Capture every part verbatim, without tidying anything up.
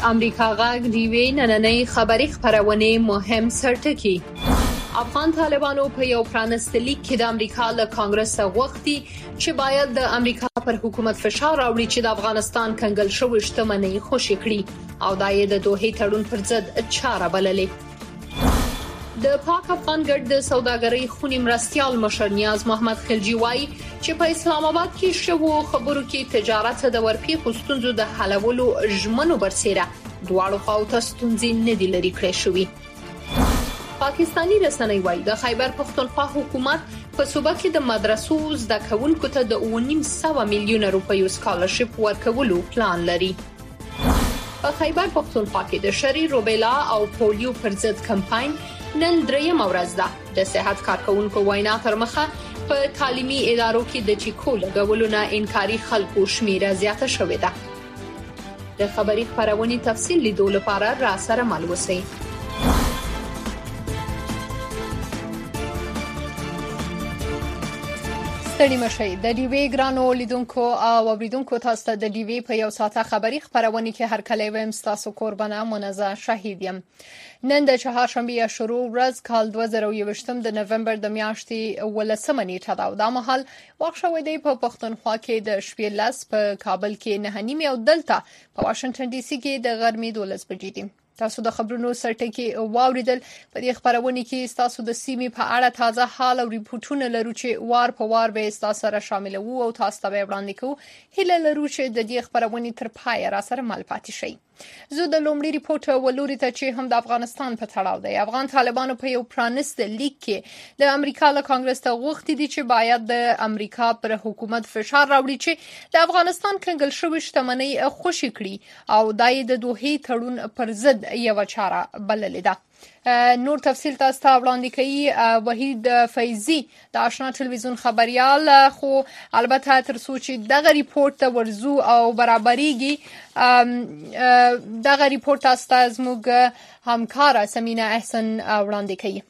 امریکا غږ د یوې نننۍ خبري خپرونې مهم سرټکي. افغان طالبانو په یو پرانستي لیک کې د امریکا له کانګرس غوښتي چې باید د امریکا پر حکومت فشار راوړي چې د افغانستان کنګل شوې شتمنۍ خوشي کړي او دا یې د دوحې تړون پر ضد چاره بللې. د پاک افغان ګډ د سوداګرۍ خونی مرستيال مشر نیاز محمد خلجی وایي چې په اسلام آباد کې شوو خبرو کې تجارت د ورپېښو ستونزو د حلولو ژمنو برسېره دواړو خواو ته ستونزې نه دي لرې کړې شوې. پاکستانی رسنۍ وایي د خیبر پښتونخوا حکومت په صوبه کې د مدرسو زده کوونکو ته د اوه نیم سوه میلیونه روپیو سکالرشپ ورکولو پلان لري. په خیبر پښتونخوا کې د شری روبیلا او پولیو پر ضد کمپاین نن درېیمه ورځ ده. د صحت کارکونکو وینا تر مخه په تعلیمي ادارو کې د ټیکو لګولو نه انکاري خلکو شمیره زیاته شوې ده. د خبري خبرونې تفصیل لیدو لپاره را سره مل اوسئ. ستړي مشئ. د ډیوی ګرانو لیدونکو او اوریدونکو تاسو ته د ډیوی په یو ساعته خبري خبرونه کې هر کله ویم تاسو قربانه منزه شهید یم. نن د چهارشنبه شروع ورځ کال دوه زره او یوویشتم د نومبر د میاشتې ولسمه نیټه ده او دا مهال وخت شوی دی په پښتونخوا کې د شپې لس، په کابل کې نه نیمه او دلته په واشنگټن ډي سي کې د غرمې دولس بجې دي. تاسو د خبرونو سرټکي واوریدل. په دې خبرونه کې تاسو د سیمې په اړه تازه حال او ریپورتونه لرو چې وار په وار به تاسو سره شامل وو او تاسو ته وړاندې کوو. هیله لرو چې د دې خبرونه تر پای را سره مل پاتې شي. زه د لومړي ریپورت ولوري ته چې هم د افغانستان په تړاو دی. افغان طالبانو په یو پرانست لیک کې د امریکا له کانګرس ته غوښتي دي چې باید د امریکا پر حکومت فشار راوړي چې د افغانستان کنګل شوې شتمنۍ خوشي کړي او دای د دوحې تړون پر ضد یو چاره بللې ده. نور تفصیل تاسو ته وړاندې کوي وحید فیضی د آشنا ټلویزیون خبريال. خو البته تر څو چې دغه ریپورت ته ورزو او برابرېږي دغه ریپورت تاسو ته زموږ همکاره سمینا احسن وړاندې کوي.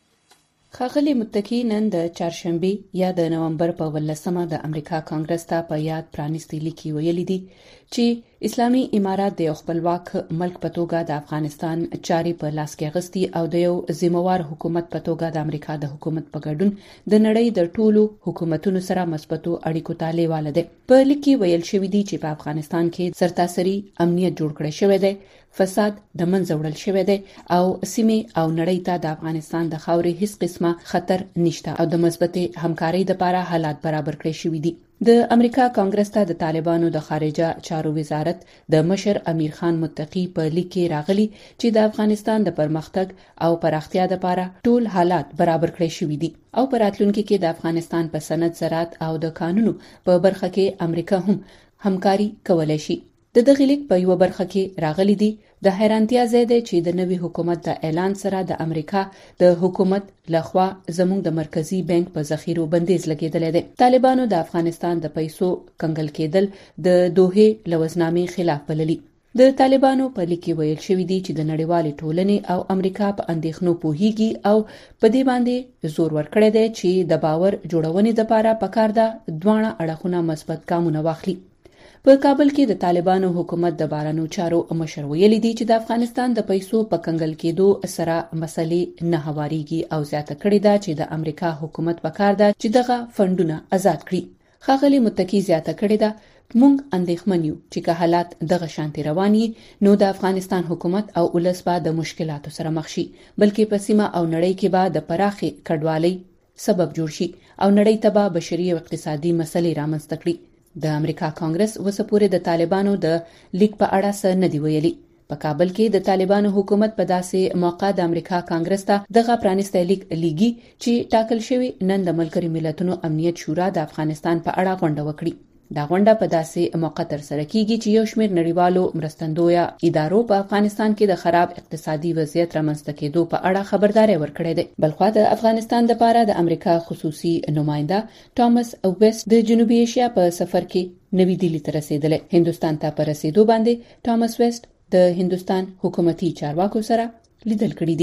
ښاغلي متکی نن د چهارشنبه یا د نومبر په ولسمه د امریکا کانګرس ته په یاد پرانیستي لیکي ویلي دي چې اسلامي امارات د خپلواک ملک په توګه د افغانستان چاري په لاس کې غستي او د یو ذمہوار حکومت په توګه د امریکا د حکومت په ګډون د نړۍ د ټولو حکومتونو سره مثبتو اړیکو ته لیواله دي. په لیکي ویل شوی دی چې په افغانستان کې سرتاسري امنیت جوړ کړی شوی دی، فساد د منځه وړل شوی دی او سیمه او نړۍ ته د افغانستان د خاورې هیڅ قسمه خطر نشته او د مثبتې همکارۍ لپاره حالات برابر کړی شوی دي. د امریکا کانګرس ته د طالبانو د خارجه چارو وزارت د مشر امیر خان متقی په لیک کې راغلي چې د افغانستان د پرمختګ او پراختیا لپاره ټول حالات برابر کړی شوی دي او په راتلونکي کې د افغانستان په صنعت، زراعت او د قانونو په برخه کې امریکا هم همکاري کولای شي. د دغه لیک په یو برخه کې راغلي دي د حیرانتیا ځای دی چې د نوي حکومت د اعلان سره د امریکا د حکومت لخوا زموږ د مرکزی بانک په ذخیرو بندیز لګیدل دي. طالبانو د افغانستان د پیسو کنګل کېدل د دوحې لوزنامې خلاف بللي. د طالبانو په لیک کې ویل شوی دی چې د نړیوالې ټولنې او امریکا په اندېښنو پوهیږي او په دې باندې زور ورکړی دی چې د باور جوړونې لپاره پکار ده دواړه اړخونه مثبت ګامونه واخلي. په کابل کې د طالبانو حکومت د بارانو چارو مشر ویلي دی چې د افغانستان د پیسو په کنګل کېدو سره مسلې نه هواريږي او زیاته کړې ده چې د امریکا حکومت پکار ده چې دغه فندونه آزاد کړي. ښاغلي متکی زیاته کړې ده مونږ اندېښمن یو چې که حالات دغه شانتي روان وي نو د افغانستان حکومت او ولس به د مشکلاتو سره مخ شي، بلکې په سیمه او نړۍ کې به د پراخې کډوالۍ سبب جوړ شي او نړۍ ته به بشري او اقتصادي مسلې رامنځته کړي. د امریکا کانګرس وسه پورې د طالبانو د لیک په اړه څه نه دی ویلي. په کابل کې د طالبانو حکومت په داسې موقع د امریکا کانګرس ته دغه پرانیستی لیک لیږي چې ټاکل شوی نن د ملګري ملتونو امنیت شورا د افغانستان په اړه غونډه وکړي. دا غونډه په داسې موقع تر سره کیږي چې یو شمېر نړیوالو مرستندویه ادارو په افغانستان کې د خراب اقتصادي وضعیت رامنځته کېدو په اړه خبرداري ورکړې ده. بلخوا د افغانستان لپاره د امریکا خصوصي نماینده ټامس ویست د جنوبي ایشیا په سفر کې نوې دلی ته رسیدل. هندستان ته پر رسیدو باندې ټامس ویست د هندستان حکومتي چارواکو سره لیدل کړي دي.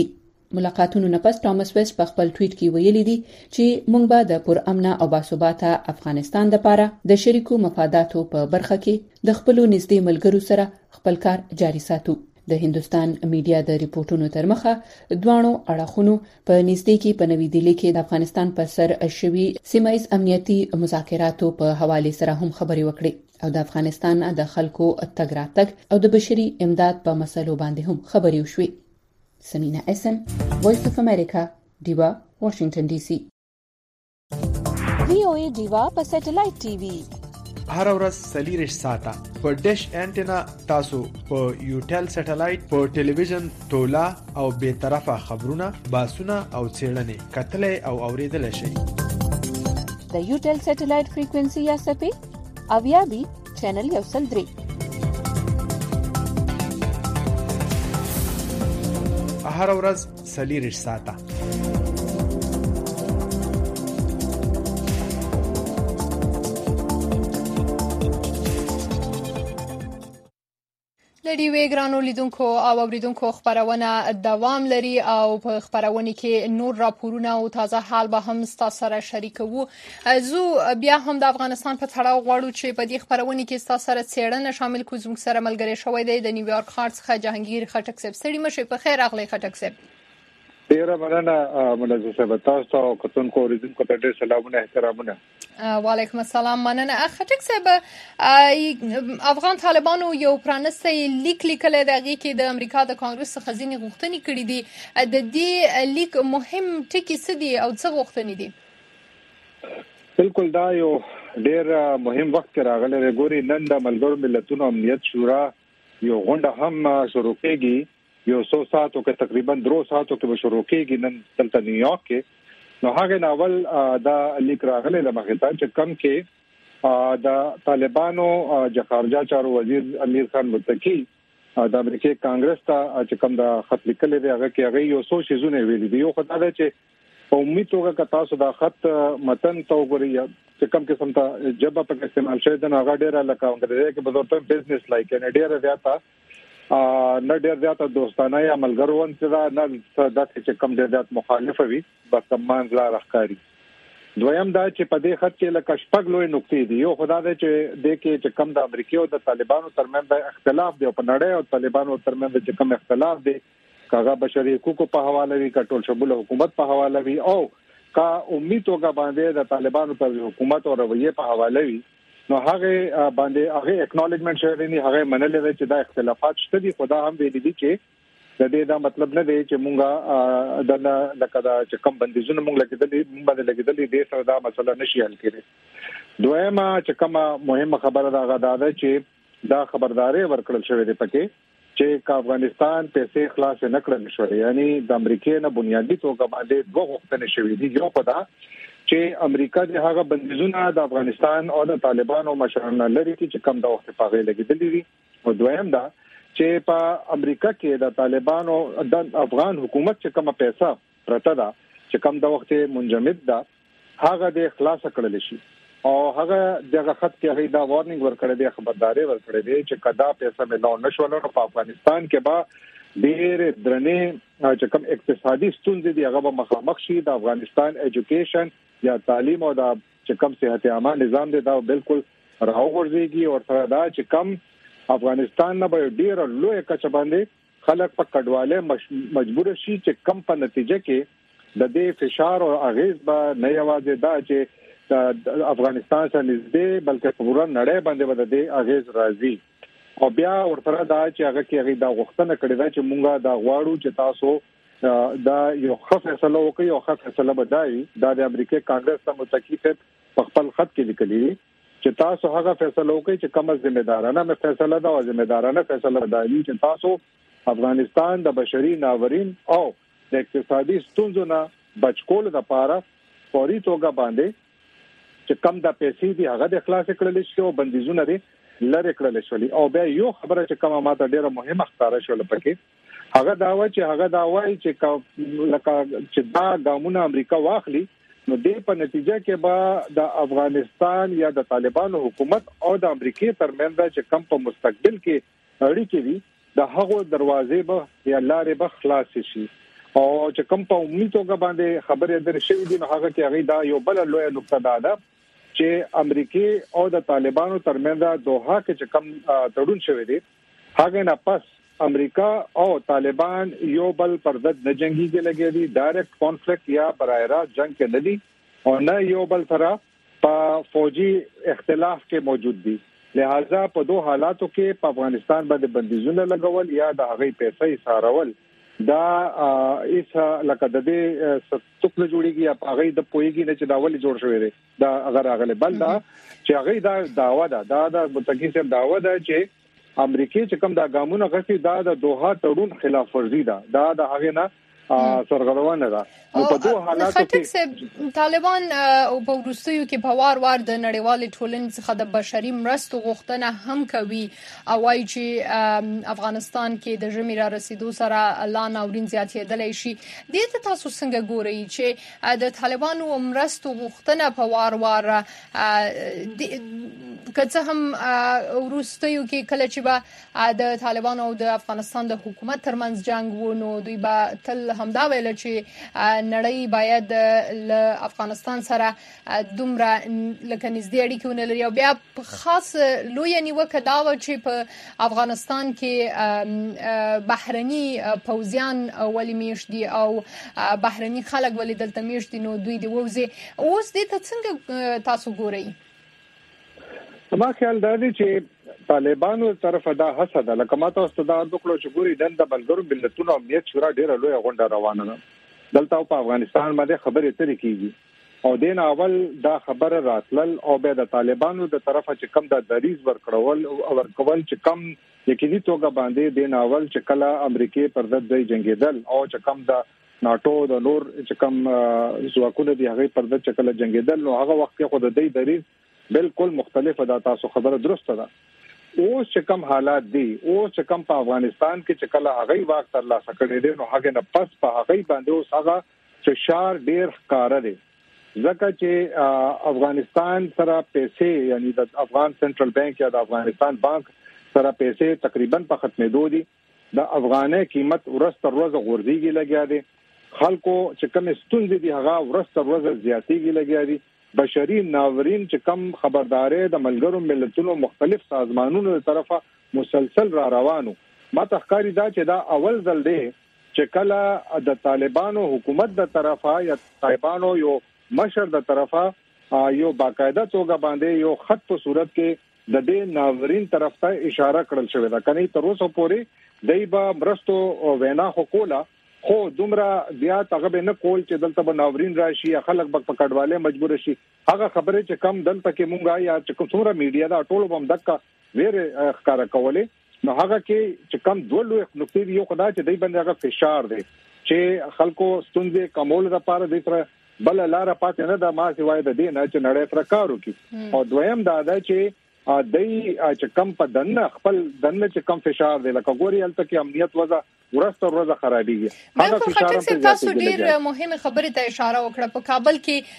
ملاقاتونو نه پس ټامس ویسټ په خپل ټویټ کې ویلي دي چې موږ به د پرامن او باثباته افغانستان لپاره د شریکو مفاداتو په برخه کې د خپل نږدې ملګرو سره خپل کار جاري ساتو. د هندستان میډیا د ریپورتونو تر مخه دوانو اړخونو په نږدې کې په نوې دهلي کې د افغانستان په سر شوي سیمایي امنیتي مذاکراتو په حواله سره هم خبري وکړي او د افغانستان د خلکو تګ راتګ او د بشري امداد په مسلو باندې هم خبري وشوي. سمینا اسن، وایس اف امریکا، دیوا، واشنگټن ډي سي. وی او ای دیوا په سټلایټ ټي وي هر ورځ سلیریش ساته په ډیش انټینا تاسو په یوټل سټلایټ په ټلویزیون تولا او به طرفه خبرونه باسونه او څېړنې کتلې او اوریدل شي. د یوټل سټلایټ فریکوئنسي یا سپې اویا بي چینل یو سل درې. هر ورځ سلیریش ساته. د ډیوې ګرانو لیدونکو او اوریدونکو خبرونه دوام لري او په خبرونه کې نور راپورونه او تازه حال به هم ستاسو سره شریکوو. زه بیا هم د افغانستان په تړاو غواړو چې په دې خبرونه کې ستاسو سره څېړنه شامل کوو. زموږ سره ملګری شوی دی د نیویارک ښار څخه جهانگیر خټک صاحب. ستړي مشه، په خیر راغلی خټک صاحب. ډیره مننه منظور صاحب، تاسو او کتونکو اوریدونکو ته ډیر سلامونه احترامونه. وعلیکم السلام. مننه خټک صاحب. افغان طالبانو یو پرانستی لیک لیکل دی چې د امریکا د کانګرس څخه ځینې غوښتنې کړې دي. د دې لیک مهم ټکي څه دي او څه غوښتنې دي؟ بالکل دا یو ډیر مهم وخت کې راغلی دی. ګوري نن د ملګرو ملتونو امنیت شورا یو غونډه هم شروع کېږي. یو څو ساعتو کې تقریبا درو ساعتو کې به شروع کېږي نن دلته نیویارک کې. نو هغه ناول دا لیک راغلی د مخه چې کم کې د طالبانو د خارجه چارو وزیر امیر خان متقی د امریکای کانګرس ته چې کم د خط لیکل دی هغه کې هغه یو څو شیزونه ویلي دي. یو خدای دی چې په امید توګه که تاسو دا خط متن تو غوړی چې کم قسم ته جبه په استعمال شوی د هغه ډیره لکه انګریزي کې په ډول بزنس لایک نه ډیره زیاته نه ډیر زیاته دوستانه یا ملګرون چې دا نه د چې کم ډیر زیات مخالفه وي بس کمان لا راخکاری. دویم دا چې په دې خط کې لکه شپږ لوی نقطې دي. یو خدای دی چې د کې چې کم د امریکا او د طالبانو ترمنځ د اختلاف دی په نړۍ او طالبانو ترمنځ چې کم اختلاف دی کاغه بشري حقوقو په حواله وي کټول شمول حکومت په حواله وي او کا امید توګه باندې د طالبانو پر حکومت او رویه په حواله وي. نو هغه باندې هغه اکنالجمنٹ شوی دی، هغه منل دی چې دا اختلافات شته دي. خدا هم ویلي دي چې د دې دا مطلب نه دی چې مونږه د لکه دا چې کم بندیزونه مونږ لګیدلې مونږ باندې لګیدلې دې سره دا مسله نشي حل کېږي. دویمه چې کومه مهمه خبره دا غدا ده چې دا خبرداري ورکړل شوې ده پکې چې افغانستان پیسې خلاص نه کړل شوې، یعنی د امریکای نه بنیادی توګه باندې دوه غوښتنې شوې دي. یو په دا چې امریکا د هغه بندیزونه د افغانستان او د طالبانو مشرانو لري چې کم د وخت په غیله لګیدلې دي. او دویم دا چې په امریکا کې د طالبانو د افغان حکومت چې کومه پیسې پرته ده چې کم د وخت منجمد ده هغه د خلاص کړل شي او هغه دغه خط کې هغه دا وارنینګ ورکړی دی، خبرداري ورکړی دی چې کدا پیسې ملو نشول نو په افغانستان کې به ډېر درنې چې کوم اقتصادي ستونزې دي هغه به مخامخ شي. د افغانستان ایجوکیشن یا تعلیم او د چې کوم صحت عامه نظام دی دا بالکل راوغورځيږي او سره دا چې کوم افغانستان نه به ډیر لوی کچه باندې خلک په کډواله مجبور شي چې کم په نتیجه کې د دې فشار او اغیز به نه یوازې دا چې افغانستان سره نږدې بلکې په پوره نړۍ باندې به د دې اغیز راځي. او بیا ورته دا چې هغه کې هغه دا غوښتنه کړې ده چې مونږه دا غواړو چې تاسو دا یو ښه فیصله وکړي او ښه فیصله بدایي. دا د امریکای کانګرس ته متکی په خپل خط کې لیکلي چې تاسو هغه فیصله وکړي چې کومه ځمېدارانه فیصله ده او ځمېدارانه فیصله بدایي چې تاسو افغانستان د بشري ناورین او د اقتصادي ستونزو نه بچ کول لپاره فوري توګه باندې چې کم د پیسې دی هغه د خلاص کړل شي او بندیزونه لري لری کړل شي. او بیا یو خبره چې کومه ماته ډیره مهمه ښکاره شول پکې هغه دا و چې هغه دا وایي چې لکه چې دا ګامونه امریکا واخلي نو دې په نتیجه کې به د افغانستان یا د طالبانو حکومت او د امریکای ترمنځ چې کم په مستقبل کې اړیکې وي د هغو دروازې به یا لارې به خلاص شي. او چې کوم په عمومي توګه باندې خبرې درې شوې دي نو هغه کې هغه دا یو بل لوی نقطه ده چې امریکای او د طالبانو ترمنځ دوحه کې چې کوم تړون شوی دی هغه نه پس امریکا او طالبان یو بل پر ضد نه جنگيږي لګي دي ډایرکټ کانفلیکټ یا برایرا جنگ کې نه دي او نه یو بل سره په فوجي اختلاف کې موجود دي لہذا په دوه حالاتو کې په افغانستان باندې بندیزونه لګول یا د هغه پیسې سارول دا ایس لکه د دې ستوکل جوړیږي یا هغه د پویږي نه چې دا ولې جوړ شوی دی دا اگر هغه بل دا چې هغه دا داوا ده دا د متکی صاحب داوا ده چې امریکای چې کوم دا ګامونه غوښتي دا د دوحه تړون خلاف ورزي ده دا د هغه نه سرغړونه ده نو په دوه حالاتو کې طالبان په وروستیو کې په وار وار د نړیوال ټولنې څخه د بشري مرستو غوښتنه هم کوي او وايي چې افغانستان کې د ژمي را رسیدو سره لا ناورین زیاتېدلی شي د تاسو څنګه ګورئ چې د طالبانو مرستو غوښتنه په وار وار کڅه هم وروستیو کې کله چې به د طالبانو او د افغانستان د حکومت ترمنځ جنگ و نو دوی به تل همدا ویل چې نړۍ باید له افغانستان سره دومره لکه نږدې اړیکې ونلري او بیا خاص لوی نیوکه دا و چې په افغانستان کې بهرني پوځیان ولې میشت دي او بهرني خلک ولې دلته میشت دي نو دوی دی ووزي اوس دې ته څنګه تاسو ګورئ؟ ما خیال دا دی چې طالبانو طرف دا حسد لکه ماته استاد دکلو چې ګوري د بلګرو ملتونو امنیت شورا ډیره لوی غونډه روانه ده دلته په افغانستان باندې خبرې ترې کیږي او دین اول دا خبره راتلل او به د طالبانو د طرفه چې کم د دریز ورکړول او ورکول چې کم یقیني توګه باندې دین اول چې کله امریکای پر ضد ځای جنگیدل او چې کم د ناتو د نور چې کم ځواکونه دی هغه پر ضد چې کله جنگیدل نو هغه وخت کې خود د دې دریز بالکل مختلف ده تاسو خبره درسته ده اوس چې کوم حالات دي اوس چې کوم په افغانستان کې چې کله هغه وخت ترلاسه کړی دی نو هغه نه پس په هغه باندې اوس هغه فشار ډیر ښکار دی ځکه چې افغانستان سره پیسې یعنی د افغان سنټرل بانک یا د افغانستان بانک سره پیسې تقریبا په ختمېدو دي د افغانۍ قیمت ورسته ورځ غورځيږي لګیا دي خلکو چې کوم ستونزې دي هغه ورسته ورځ زیاتېږي لګیا دي بشري ناورین چې کم خبرداري د ملګرو ملتونو مختلف سازمانونو تر طرفه مسلسل را روانو ما تخکاری دا چې دا اول ځل دی چې کله د طالبانو حکومت د طرفه یا طالبانو یو مشر د طرفه یو باقاعده توګه باندې یو خط په صورت کې د دې ناورین طرف ته اشاره کړل شوې ده کني تر اوسه پورې دای با مرستو وینا خو کوله خو دومره بیا هغه به نه کول چې دلته به ناورین راشي یا خلک به پکړواله مجبور شي هغه خبره چې کم دلته کې مونږه یا چې کوم څومره میډیا دا ټول بم دکا ویر ښکارا کولې نو هغه کې چې کم دوه لوی نقطې یو خدای چې دای باندې هغه فشار دی چې خلکو ستونزې کمول لپاره د تر بل لار پاتې نه د ما سیوای د دین چې نړۍ تر کار وکړي او دویم دا ده چې دای چې کم په دنه خپل دنه چې کم فشار دی لکه ګوري الته کې امنیت وضع ورسته ورځ خرابېږي هغه فشار هم تاسو ډیر مهمه خبره ته اشاره وکړه په کابل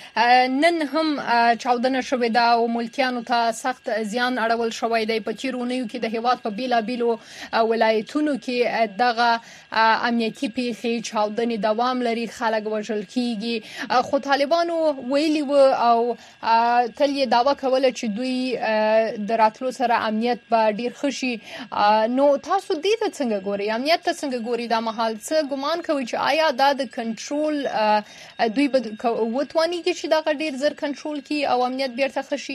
کې نن هم چاودنه شوې ده او ملکیانو ته سخت زیان اړول شوی دی په چیرونیو کې د هیواد په بیلا بیلو ولایتونو کې دغه امنیتي پیښې چاودنې دوام لري خلک وژل کیږي خو طالبانو ویلي و او تل یې داوا کوله چې دوی د راتلو سره امنیت به ډیر خشي نو تاسو دې ته څنګه ګورئ امنیت ته څنګه ګوري دا مهال څه ګمان کوي چې آیا دا د کنټرول دوی به وتواني چې دا ډیر زر کنټرول کی او امنیت بیرته خشي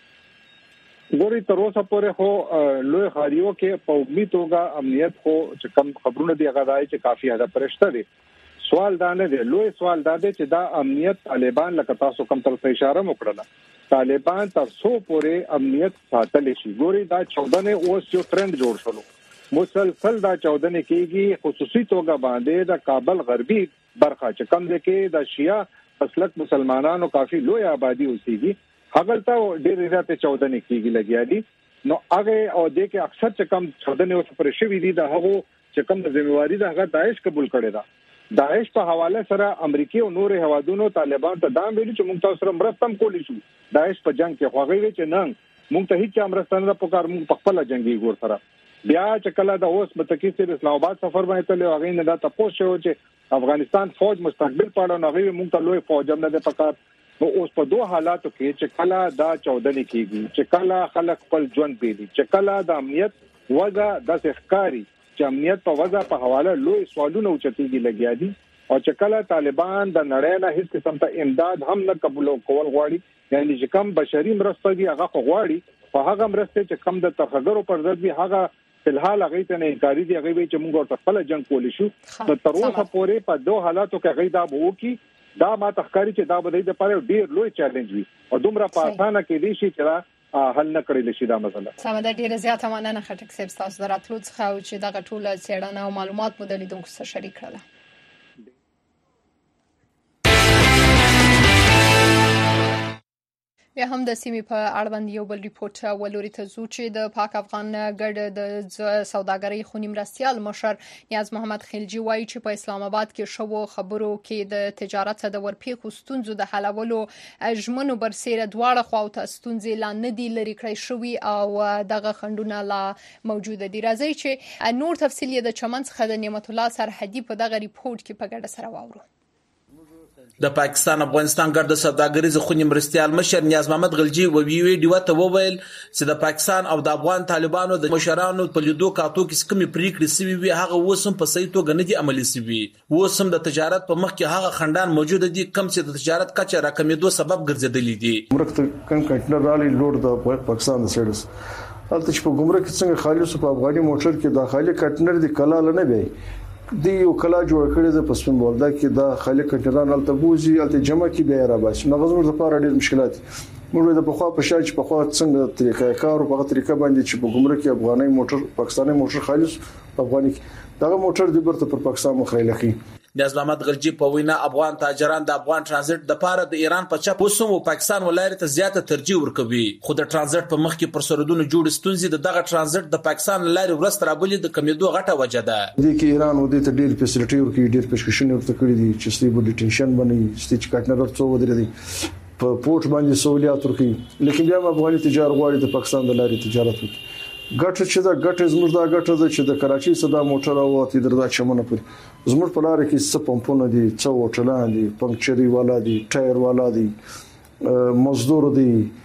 ګوري تر اوسه پورې خو لوی خاریو کې په عمومي توګه امنیت خو چې کم خبرونه دی غواړي چې کافي حد پرشته دي سوال دا نه دی لوی سوال دا دی چې دا امنیت طالبان لکه تاسو کوم تر اشاره وکړه طالبان تر څو پورې امنیت ساتل شي ګوري دا چودنه اوس یو ټرند جوړ شلو مسلسل دا چودنه کیږي خصوصي توګه باندې د کابل غربي برخه چې کم ده کې د شیعه مسلک مسلمانانو کافي لوی آبادی اوسېږي هغه ته ډېر زیات چودنه کیږي لګیا دي نو هغه او د کې اکثر چې کم چودنه اوس پر شوی دي د هغه چې کم ذمہواری د هغه داعش قبول کړي دا داعش په حواله سره امریکای او نور هوادونو طالبان ته دا ویلي چې موږ تاسو سره مرستم کولی شو داعش په جنگ کې خوغوي چې نه موږ ته هیڅ امرستانه په کار موږ په خپل جنگي ګور سره بیا چې کله د اوس متکی سره اسلام آباد سفر باندې تل هغه نه دا تاسو شو چې افغانستان فوج مستقبل پاړو نه غوي مونږ ته لوی فوج هم نه ده پکار. نو اوس په دوه حالاتو کې چې کله دا چودنې کیږي چې کله خلک خپل ژوند پیلي چې کله د امنیت وضع د ښکاری چې امنیت په وضع په حواله لوی سوالونه اوچتيږي لګیا دي او چې کله طالبان د نړۍ نه هیڅ قسم ته امداد هم نه قبول کول غواړي یعنی چې کم بشري مرسته دي هغه غواړي په هغه مرسته چې کم د ترخګرو پر ضد دي هغه فلحال هغه ته نه انکاري دي هغه چې موږ ورته خپل جنگ کولی شو نو تر اوسه پورې په دوه حالاتو کې هغه دا وو کې دا ما تخکاری چې دا به د پاره ډیر لوی چیلنج وي او دومره په اسانه کې دي چې دا حل نه کړی شي دا مسله. سمه ډیره زیاته مننه خټک صاحب تاسو دراتلو څخه او چې دا ټول څېړنه او معلومات مو د لیدونکو سره شریک کړل. بیا هم د سیمې په اړه باندې یو بل ریپورت ولوري ته زو چې د پاک افغان ګډ د سوداګرۍ خونی مرستيال مشر نیاز محمد خلجی وایي چې په اسلام آباد کې شوو خبرو کې د تجارت د ورپېښو ستونزو د حلولو اجمنو برسېره دواړه خواو ته ستونزې لا نه دي لري کړی شوی او دغه خندونه لا موجوده دي. راځي چې نور تفصیل د چمن څخه د نعمت الله سرحدي په دغه ریپورت کې په ګډه سره واورو. د پاکستان افغانستان ګډ سوداګریز خونی مرستيال مشر نیاز محمد غلجی و ویډیو ته وویل چې د پاکستان او د افغان طالبانو د مشرانو په لیدو کاتو کې کومې پریکړې سوي وي هغه وسم په صحیح توګه نه دي عملي سوي. وسم د تجارت په مخ کې هغه خندان موجود دي کم چې د تجارت کچه راکمېدو سبب ګرځېدلې دي. مرکه کم کنټینر رالي لوډ د پاکستان د سیډس البته چې په ګمرک څنګه خالص په افغاني موټر کې داخلي کنټینر د کلاله نه وي دی یو کلا جوړ کړی د پسپن بولدا کې دا خالق کنټران الته بوزي الته جمع کې به را باسي نو غوړ د لپاره ډېر مشکلات موږ د پخوا په شاج په خوا څنګه طریقې کار په طریقه باندې چې په ګمرک کې افغاني موټر پاکستاني موټر خالص افغاني دا موټر د برته پر پاکستان مخایلخي. نیاز محمد غلجی په وینا افغان تاجران د افغان ترانزیت د پاره د ایران په چپ وسوم او پاکستان ولایت ته زیاته ترجیح ورکوي خو د ترانزیت په مخ کې پر سرودونو جوړ ستونزې د دغه ترانزیت د پاکستان لاري ورست رابلې د کمیدو غټه وجه ده. د کې ایران ودی ته ډیر فیسیلیټي ورکړي ډیر پیشکشونه ورته کړې دي چې ستې بو ډیټنشن باندې ستې کټنر ورڅو ودرې دي په پورت باندې سہولیات ورکړي لیکن بیا افغاني تجارت غواړي د پاکستان د لاري تجارت وکړي. ګټه چې دا ګټه زموږ دا ګټه ده چې د کراچۍ صدا موټر او تی دردا چمنه پر زموږ په لار کې څه پمپونه دي څه وټلان دي پنکچري والا دي ټایر والا دي مزدور دي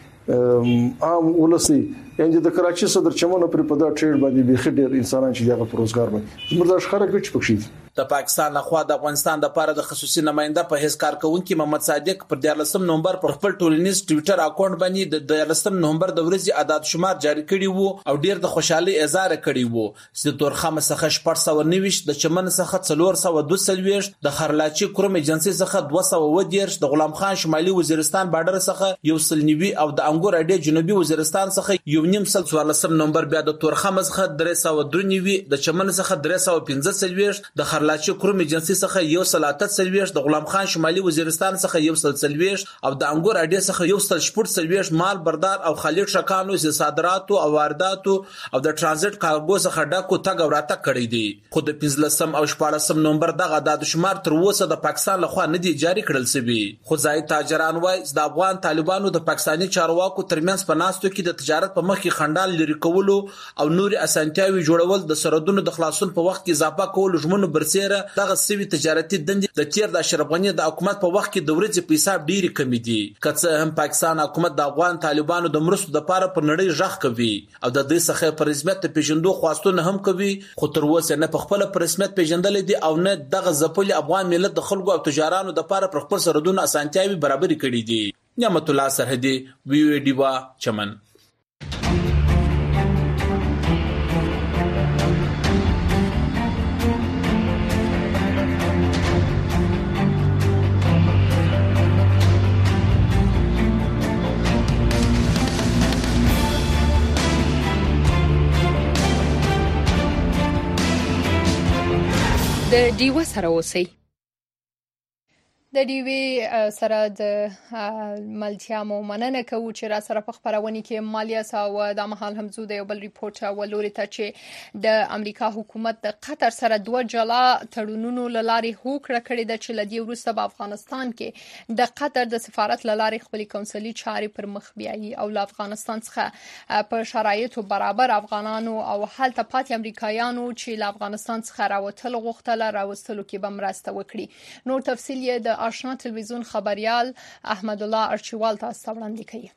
عام ولسی یعنی د کراچۍ صدر چمنه پر په دا ټریډ باندې به خډیر انسانان چې دغه پروزګار باندې زموږ د ښکارا کې چې پکې د پاکستان لخوا د افغانستان د لپاره د خصوصي نماینده په هیڅ کارکونکو محمد صادق پر دیارلسم نومبر پر خپل ټولنیز ټوئیټر اکاونټ باندې د دیارلسم نومبر د ورځې عدد شمار جاری کړی وو او ډیر د خوشحالي اظهار کړی وو چې تورخم څخه شپږ سوه نوي د چمن څخه څلور سوه دوه سلويش د خرلاچي کوم ایجنسی څخه دوه سوه ودیرش د غلام خان شمالي وزیرستان بارډر څخه یو سلنیوي او د انګور اډې جنوبي وزیرستان څخه یو نیم سل څوارلسم نومبر بیا د تورخم څخه درې سوه درې نوي د چمن څخه درې سوه پنځه سلويش د خرلاچي کوم ایجنسی څخه یو سل اته سلويش د غلام خان شمالي وزیرستان څخه یو سل سلويش او د انګور اډې څخه یو سل شپږ سلويش مال بردار او خالد شکانو سي صادرات او واردات او د ترانزیت کارګو څخه ډاکو تګ او راتګ کړی دي خو د پنځلسم او شپږلسم نومبر دغه د شمار تر اوسه د پاکستان لخوا نه دي جاری کړل شوی. خو ځای تاجران وایي د افغان طالبانو د پاکستاني چارواکو ترمنځ په ناستو کې د تجارت په مخ کې خندال لري کولو او نوري اسانتیاوي جوړول د سرحدونو د خلاصون په وخت کې اضافه کول ژمنو برسېره دغه سوي تجارتي دندې د تیر د اشرف غنی د حکومت په وخت کې د ورځې په حساب ډېری کمی دي. کڅه هم پاکستان حکومت د افغان طالبانو د مرستو د لپاره په نړۍ ژغ کوي او د دې څخه پر رسمیت پیژندو خواستونه هم کوي خو تر اوسه نه په خپل پر رسمیت پیژندل دي او نه دغه ځپلي افغان ملت د خلکو او تجارانو د لپاره پر خپل سرحدونو اسانتیاوي برابر کړي دي. نعمت الله سرحدي وی وی ډیوا چمن. د ډیوه سره اوسئ. د ډیوی سره د ملتیا مو مننه کوو چې را سره په خبرونه کې مالیه او د مهال هم زو د یو بل ریپورت ولوري ته چې د امریکا حکومت د قطر سره دوه جلا تړونونو لاري هوکړه کړې ده چې لدی وروسته په افغانستان کې د قطر د سفارت لاري خپل کونسلي چاري پر مخ بیایي او له افغانستان څخه په شرایطو برابر افغانانو او حالت پاتې امریکایانو چې له افغانستان څخه راوتل غوښتل راوستلو کې به مرسته وکړي. نور تفصیل یې د آشنا تلویزیون خبريال احمد الله ارچوال تاسو وړاندې کوي.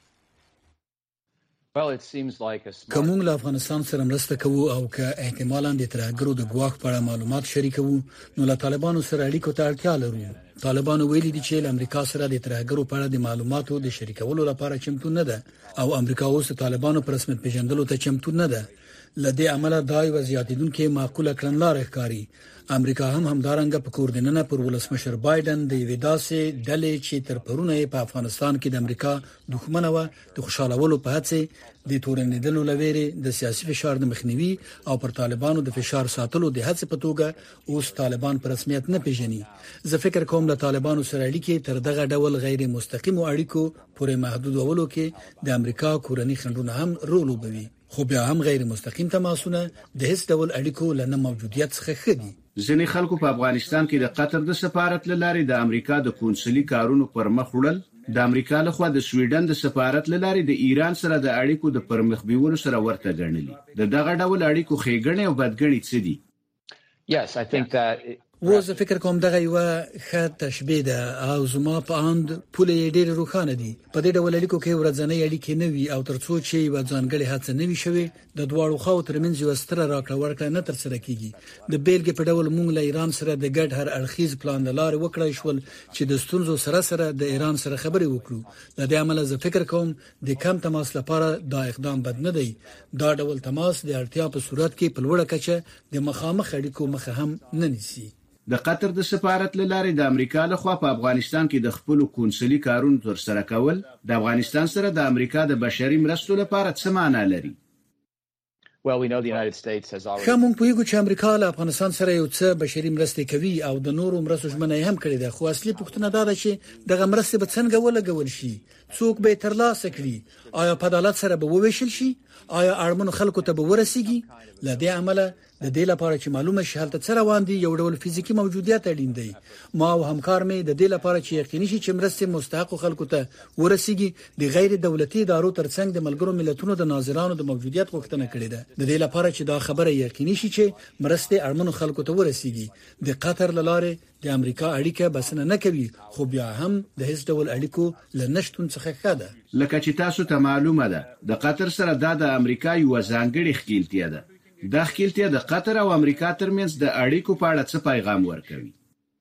کومون له افغانستان سره مرسته کوو او که احتمالاً د ترهګرو د ګواښ په اړه معلومات شریکو نو له طالبانو سره اړیکو ته اړتیا لرو. طالبانو ویلي دي چې امریکا سره د ترهګرو په اړه د معلوماتو د شریکولو لپاره چمتو نه ده او امریکا اوس طالبانو پر رسمیت پیژندلو ته چمتو نه ده. لدې عمله دای وضعیتونکو معقوله کړنلار ښکاری. امریکا هم همدارنګه په کوردیننه پر ولسمشر بایدن د ویداسې ډلې چې تر پرونه په افغانستان کې د امریکا دښمنه و د خوشالولو په هڅه د تورنیدلو لويري د سیاسي فشار د مخنیوي او پر طالبانو د فشار ساتلو د هڅې په توګه اوس طالبان پر رسمیت نه پیژني. زه فکر کوم له طالبانو سره اړیکې تر دغه ډول غیر مستقیم اړیکو پورې محدودولو کې د امریکا کورنی خنډونه هم رول لوبوي. خو بیا هم غیر مستقیم تماسونه د هیڅ ډول اړیکو لنه موجودیت څخه خدي. ځینې خلکو په افغانستان کې د قطر د سفارت لاري د امریکا د کونسلي کارونو پر مخ وړل. د امریکا لخوا د سویډن د سفارت لاري د ایران سره د اړیکو د پرمخ بیولو سره ورته ګڼلي. د دغه ډول اړیکو خېګنې او بدګنې څه دي؟ Yes, I think that it... وزه فکر کوم دغه یو ښه تشبیه ده او زما په اند پوله ډېر روښانه دي. په دې ډول اړیکو کې ورځنۍ اړیکې نه وي او ترڅو چې یو ځانګړي هڅه نه وي شوی د دواړو خواو ترمنځ یو ستر راکړه ورکړه نه تر سره کیږي. د بیلګې په ډول موږ له ایران سره د ګډ هر اړخیز پلان لاره وکړای شول چې د ستونزو سره سره د ایران سره خبرې وکړو. د دې عمل زه فکر کوم د کم تماس لپاره دا اقدام بد نه دی. دا ډول تماس د اړتیا په صورت کې په لوړه کچه د مخامخ اړیکو مخه هم نه نیسي. د قطر د سفارت لاري د امریکا لخوا په افغانستان کې د خپل کونسلي کارونو تر سره کول د افغانستان سره د امریکا د بشري مرستو لپاره څه معنی لري؟ Well, we know the United States has already کوم پویګو چې امریکا له افغانستان سره یو څه بشري مرستې کوي او د نورو مرستو ژمنه هم کړې ده. خو اصلي پوښتنه دا ده چې دغه مرستې به څنګه ولګول شي؟ څوک به ترلاسه کړي؟ آیا په عدالت سره به وویشل شي؟ آیا اړمنو خلکو ته به ورسیږي؟ لدې عمله د دې لپاره چې معلومه شي حالت سره روان دي یو ډول فزیکی موجودیت اړین دی. ما او همکار مې د دې لپاره چې یقیني شي چې مرستې مستحق خلکو ته ورسیږي د غیر دولتي ادارو ترڅنګ د ملګرو ملتونو د ناظرانو د موجودیت غوښتنه کړې ده. د دې لپاره چې دا خبره یقیني شي چې مرستې اړمنو خلکو ته ورسیږي. د قطر لاره د امریکا اړیکه بسنه نه کوي خو بیا هم د هیڅ ډول اړیکو لنشتون څخه ښه ده. لکه چې تاسو ته معلومه ده د قطر سره د امریکا یو ځانګړي ښکیلتیا ده. دا ښکیلتیا د قطر او امریکا ترمنځ د اړیکو په اړه څه پیغام ورکوي؟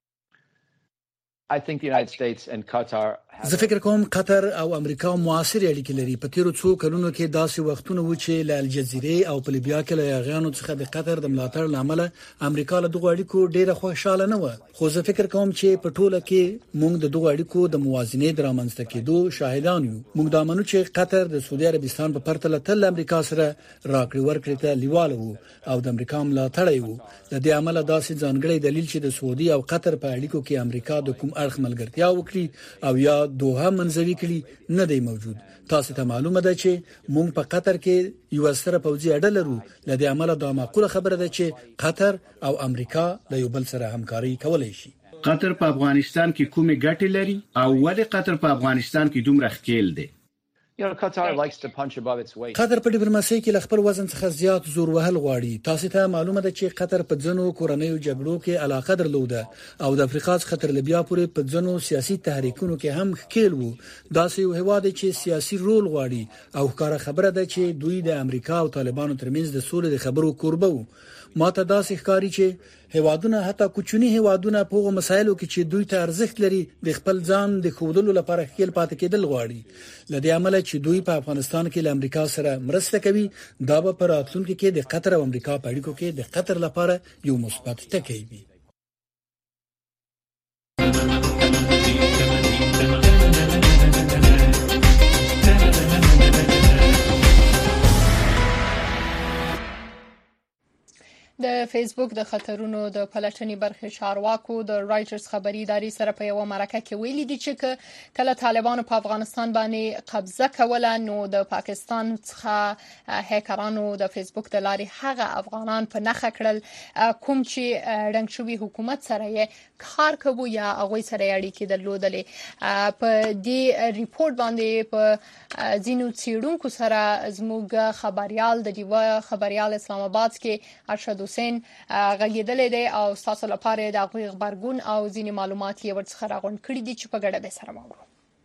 I think the United States and Qatar زه فکر کوم قطر او امریکا معاصر اړیکې لري. په تیرو څو کلونو کې داسې وختونه و چې له الجزیره او په لیبیا کې له یاغیانو څخه د قطر د ملاتړ لامل امریکا له دغه اړیکو ډیره خوشاله نه و. خو زه فکر کوم چې په ټوله کې موږ د دغه اړیکو د موازنې درامنځته کېدو شاهدان یو. موږ دا منو چې قطر د سعودي عربستان په پرتله تل امریکا سره راکړې ورکړې ته لیواله وو او د امریکا ملاتړ یو. د دې عمله داسې ځانګړی دلیل چې د سعودي او قطر په اړیکو کې امریکا د کوم اړخ ملګرتیا وکړي او یا دوه منځوي کړي نه دی موجود. تاسو ته معلومه ده چې موږ په قطر کې یو ستر پوځي اډه لرو. لدې عمله دا معقوله خبره ده چې قطر او امریکا د یو بل سره همکاري کولای شي. قطر په افغانستان کې کومې ګټې لري او ولې قطر په افغانستان کې دومره ښکیل دی؟ You know, Qatar likes to punch above its weight. قطر په ډیپلوماسۍ کې خپل وزن څخه زیات زور وهل غواړي. تاسو ته معلومه ده چې قطر په ځنو کورنیو جګړو کې علاقه درلوده او د افریقا څخه تر لیبیا پورې په ځنو سیاسي تحریکونو کې هم ښکیل وو. دا یو هیواد چې سیاسي رول غواړي او ښکاره خبره ده چې دوی د امریکا او طالبانو ترمنځ د سولې د خبرو کوربه وو. ماته دا ښکاري چې هیوادونه حتی کوچني هیوادونه په هغو مسایلو کې چې دوی ته ارزښت لري د خپل ځان د خودلو لپاره خپل پاتې کېدل غواړي. لدې عمله چې دوی په افغانستان کې له امریکا سره مرسته کوي دا به پر راتلونکي کې د قطر او امریکا په اړیکو کې د قطر لپاره یو مثبت ټکی وي. د فیسبوک د خطرونو د پلټنې برخې چارواکو د رایټرز خبري ادارې سره په یو مرکه کې ویلي دي چې کله طالبانو په افغانستان باندې قبضه کوله نو د پاکستان څخه هکرانو د فیسبوک د لارې هغه افغانان په نخښه کړل کوم چې رنګ شوی حکومت سره یې کار کوي یا هغه سره اړیکې درلودلې په دې ریپورت باندې په ځینو څېړونکو سره زموږ خبريال د دیوا خبريال اسلام آباد کې ارشد حسین غږیدلې دی او تاسو لپاره د هغوی خبرګون او ځینې معلومات یې ورڅخه راغونډ کړي دي چې په ګډه به سره واورو.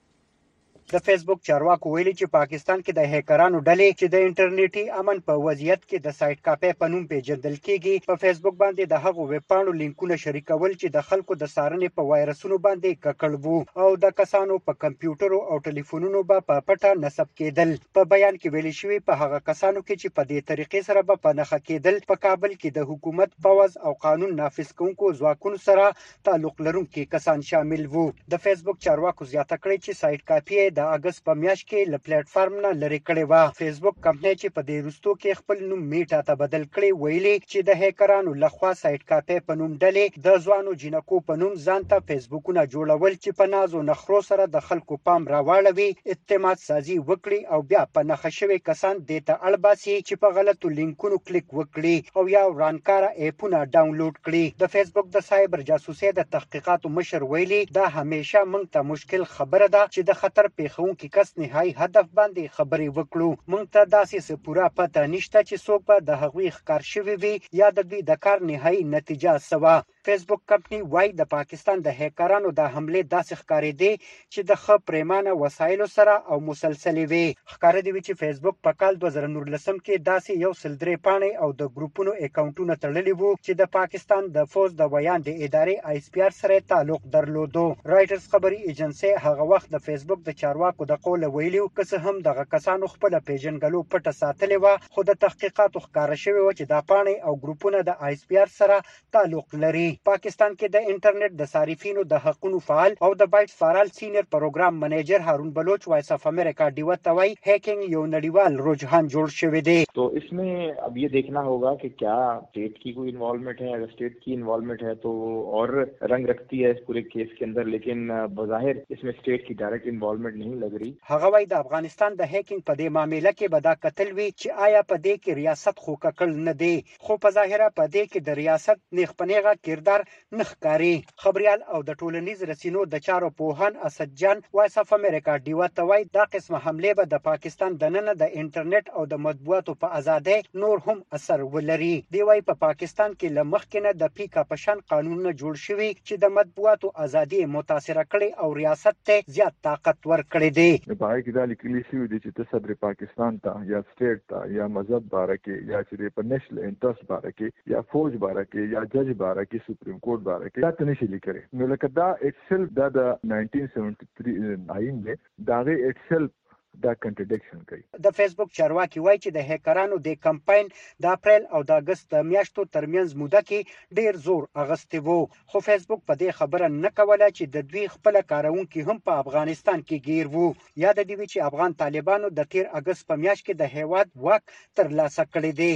د فیسبوک چارواکو ویلي چې پاکستان کې د هکرانو ډلې چې د انټرنیټي امن په وضعیت کې د سایت کاپي په نوم پیژندل کیږي په فیسبوک باندې د هغو ویب پاڼو لینکونه شریکول چې د خلکو د سارنې په وایرسونو باندې ککړ وو او د کسانو په کمپیوټر او ټلیفونونو به په پټه نصب کېدل. په بیان کې ویل شوی په هغه کسانو کې چې په دې طریقې سره به په نخښه کېدل په کابل کې د حکومت پوز او قانون نافذ کوونکو ځواکونو سره تعلق لرونکي کسان شامل وو. د فیسبوک چارواکو زیاته کړې چې سایت کاپي د اگست په میاشت کې ل پلیټ فارم نه لری کړی و. فیسبوک کمپنۍ چې په دې وروستو کې خپل نوم میټا ته بدل کړی ویلي چې د هکرانو لخوا سایت کاپي په نوم ډلې د ځوانو جنکو په نوم ځان ته فیسبوکونه جوړول چې په نازو نخرو سره د خلکو پام راوړوي اعتماد سازي وکړي او بیا په نخښه شوی کسان د ته اړباسي چې په غلطو لینکونو کلیک وکړي او یا ورانکاره اپونه ډاونلوډ کړي. د فیسبوک د سایبر جاسوسي د تحقیقاتو مشر ویلي دا همیشه موږ ته مشکل خبره ده چې د خطر پیښون کې کس نهایی هدف باندې خبرې وکړو. موږ ته داسې څه پوره پته نشته چې څوک به د هغوی ښکار شوی وي یا د دوی د کار نهایی نتیجه سوا. فیسبوک کمپنی وايي د پاکستان د هکرانو د حمله داسې ښکارې دي چې د خ پریمانه وسایلو سره او مسلسلې وي. ښکارې دی چې فیسبوک په کال دوه زره نولسم کې داسې یو سل درې پاڼې او د ګروپونو اکاونټونه تړلي وو چې د پاکستان د فوز د بیان د ادارې آی اس پی آر سره تعلق درلودو. رایټرز خبري ایجنسی هغه وخت د فیسبوک د چارواکو د قول ویلو که هم دغه کسانو خپل پیژنګلو پټه ساتلې و خو د تحقیقاتو ښکار شوی و چې دا پاڼې او ګروپونه د آی اس پی آر سره تعلق لري. پاکستان کې د انټرنیټ د صارفینو د حقوقو فعال او د بایټ فارال سینیئر پروګرام منیجر هارون بلوچ وایس اف امریکا ډیو ته وایي هیکنګ یو نړیوال رجحان جوړ شوی دی. तो इसमें अब ये देखना होगा कि क्या स्टेट की कोई इन्वॉल्वमेंट है. अगर स्टेट की इन्वॉल्वमेंट है तो और रंग रखती है इस पूरे केस के अंदर, लेकिन बज़ाहिर इसमें स्टेट की डायरेक्ट इन्वॉल्वमेंट नहीं लग रही. هغه وایي د افغانستان د هیکنګ په دې معاملې کې به دا قتل وی چې آیا په دې کې ریاست خو ککړ نه دی خو په ظاهره په دې کې د ریاست نیغ پنیغه کردار نخکاری. خبريال او د ټولنیز رسینو د چارو پوهان اسد جان وایس اف امریکا ډیو ته وایي دا قسمه حمله به د پاکستان د نن د انټرنیټ او د مطبوعاتو په ازادۍ نور هم اثر ولري. دی وایي په پاکستان کې لمخ نه د پیکا پشان قانونونه جوړ شوي چې د مطبوعاتو ازادي متاثر کړي او ریاست ته زیات طاقت ورکړي دي. په هغه کې د لیکلي شوی دي چې د صدر پاکستان ته یا سټیټ ته یا مذهب باره کې یا چې په نېشنل انټرست باره کې یا فوج باره کې یا جج باره کې سپریم کورټ باره کې دا تنشي لیکري. نو لکه دا اټسل دا د نائنټین سیونټي تھری ناین دی دا غي اټسل دا کنټرډکشن کوي. د فیسبوک چارواکي وایي چې د هکرانو د کمپاین د اپریل او د اگست د میاشتو ترمنځ موده کې ډیر زور اغستی وو خو فیسبوک په دې خبره نه کوله چې د دوی خپل کارونکي هم په افغانستان کې گیر وو. یا د دې چې افغان طالبانو د تیر اگست په میاشت کې د هیواد واک ترلاسه کړی دی.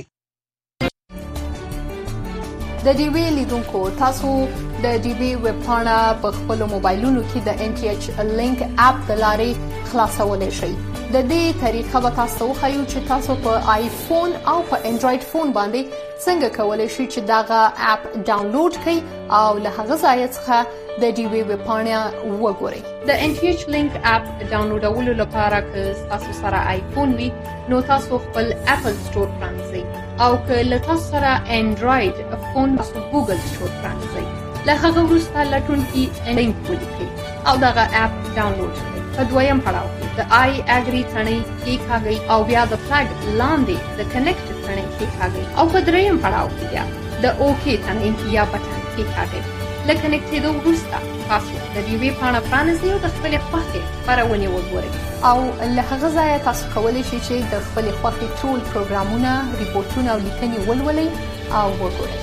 د ډي وی لیدونکو تاسو د ډي وی ویب پاڼه په خپل موبایلونو کې د ان ټي ایچ لینک اپ د لارې خلاصولای شئ. د دې طریقه به تاسو خو چې تاسو په آیفون او په انډراید فون باندې څنګه کولای شئ چې داغه اپ ډاونلوډ کړئ او له هغه ځای څخه د ډي وی ویب پاڼه وګورئ. د ان ټي ایچ لینک اپ ډاونلوډولو لپاره که تاسو سره آیفون وي نو تاسو خپل اپل سٹور پرانځئ او که له تاسو سره انډراید فون تاسو ګوګل سٹور پرانځئ. له هغه وروسته لټونکي لینک ولیکئ او دغه اپ ډاونلوډ کړئ. په دویم پړاو کې د آی اګری تڼۍ کېکاږئ او بیا د فلګ لاندې د کنیکټ تڼۍ کېکاږئ او په دریم پړاو کې بیا د اوکې تڼۍ یا بټن کېکاږئ. له کنیکټېدو وروسته تاسو د دې ویب پاڼه پرانیزئ او د خپلې خوښې خپرونې وګورئ او له هغه ځایه تاسو کولی شئ چې د خپلې خوښې ټول پروګرامونه، ریپورټونه او لیکنې ولولئ او وګورئ.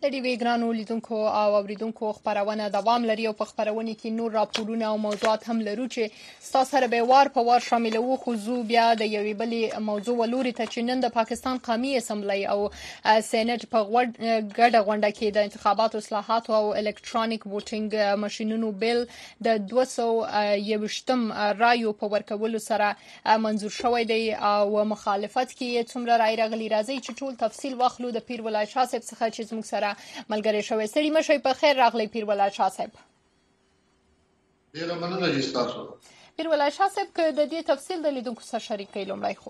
د ډیوې ګرانو لیدونکو او اوریدونکو خبرونه دوام لري او په خبرونه کې نور راپورونه او موضوعات هم لرو چې تاسو سره به وار په وار شاملوو. خو زو بیا د یوې بلې موضوع ولوري ته چې نن د پاکستان قومي اسمبلی او سېنات په ګډه غونډه کې د انتخاباتو اصلاحات او الکترونیک ووټینګ ماشينونو بیل د دوه سوه یوویشتم رایو په ورکولو سره منزور شوی دی او مخالفت کې څومره رای راغلي. راځي چې ټول تفصیل واخلو د پیر ولای شاه صاحب څخه چې زموږ سره ملګری شوی. ستړي مشي په خیر راغلی پیر ولای شاه صاحب. ډیره مننه چې تاسو پیر ولای شاه صاحب که د دې تفصیل د لیدونکو سره شریک کړئ. لومړی خو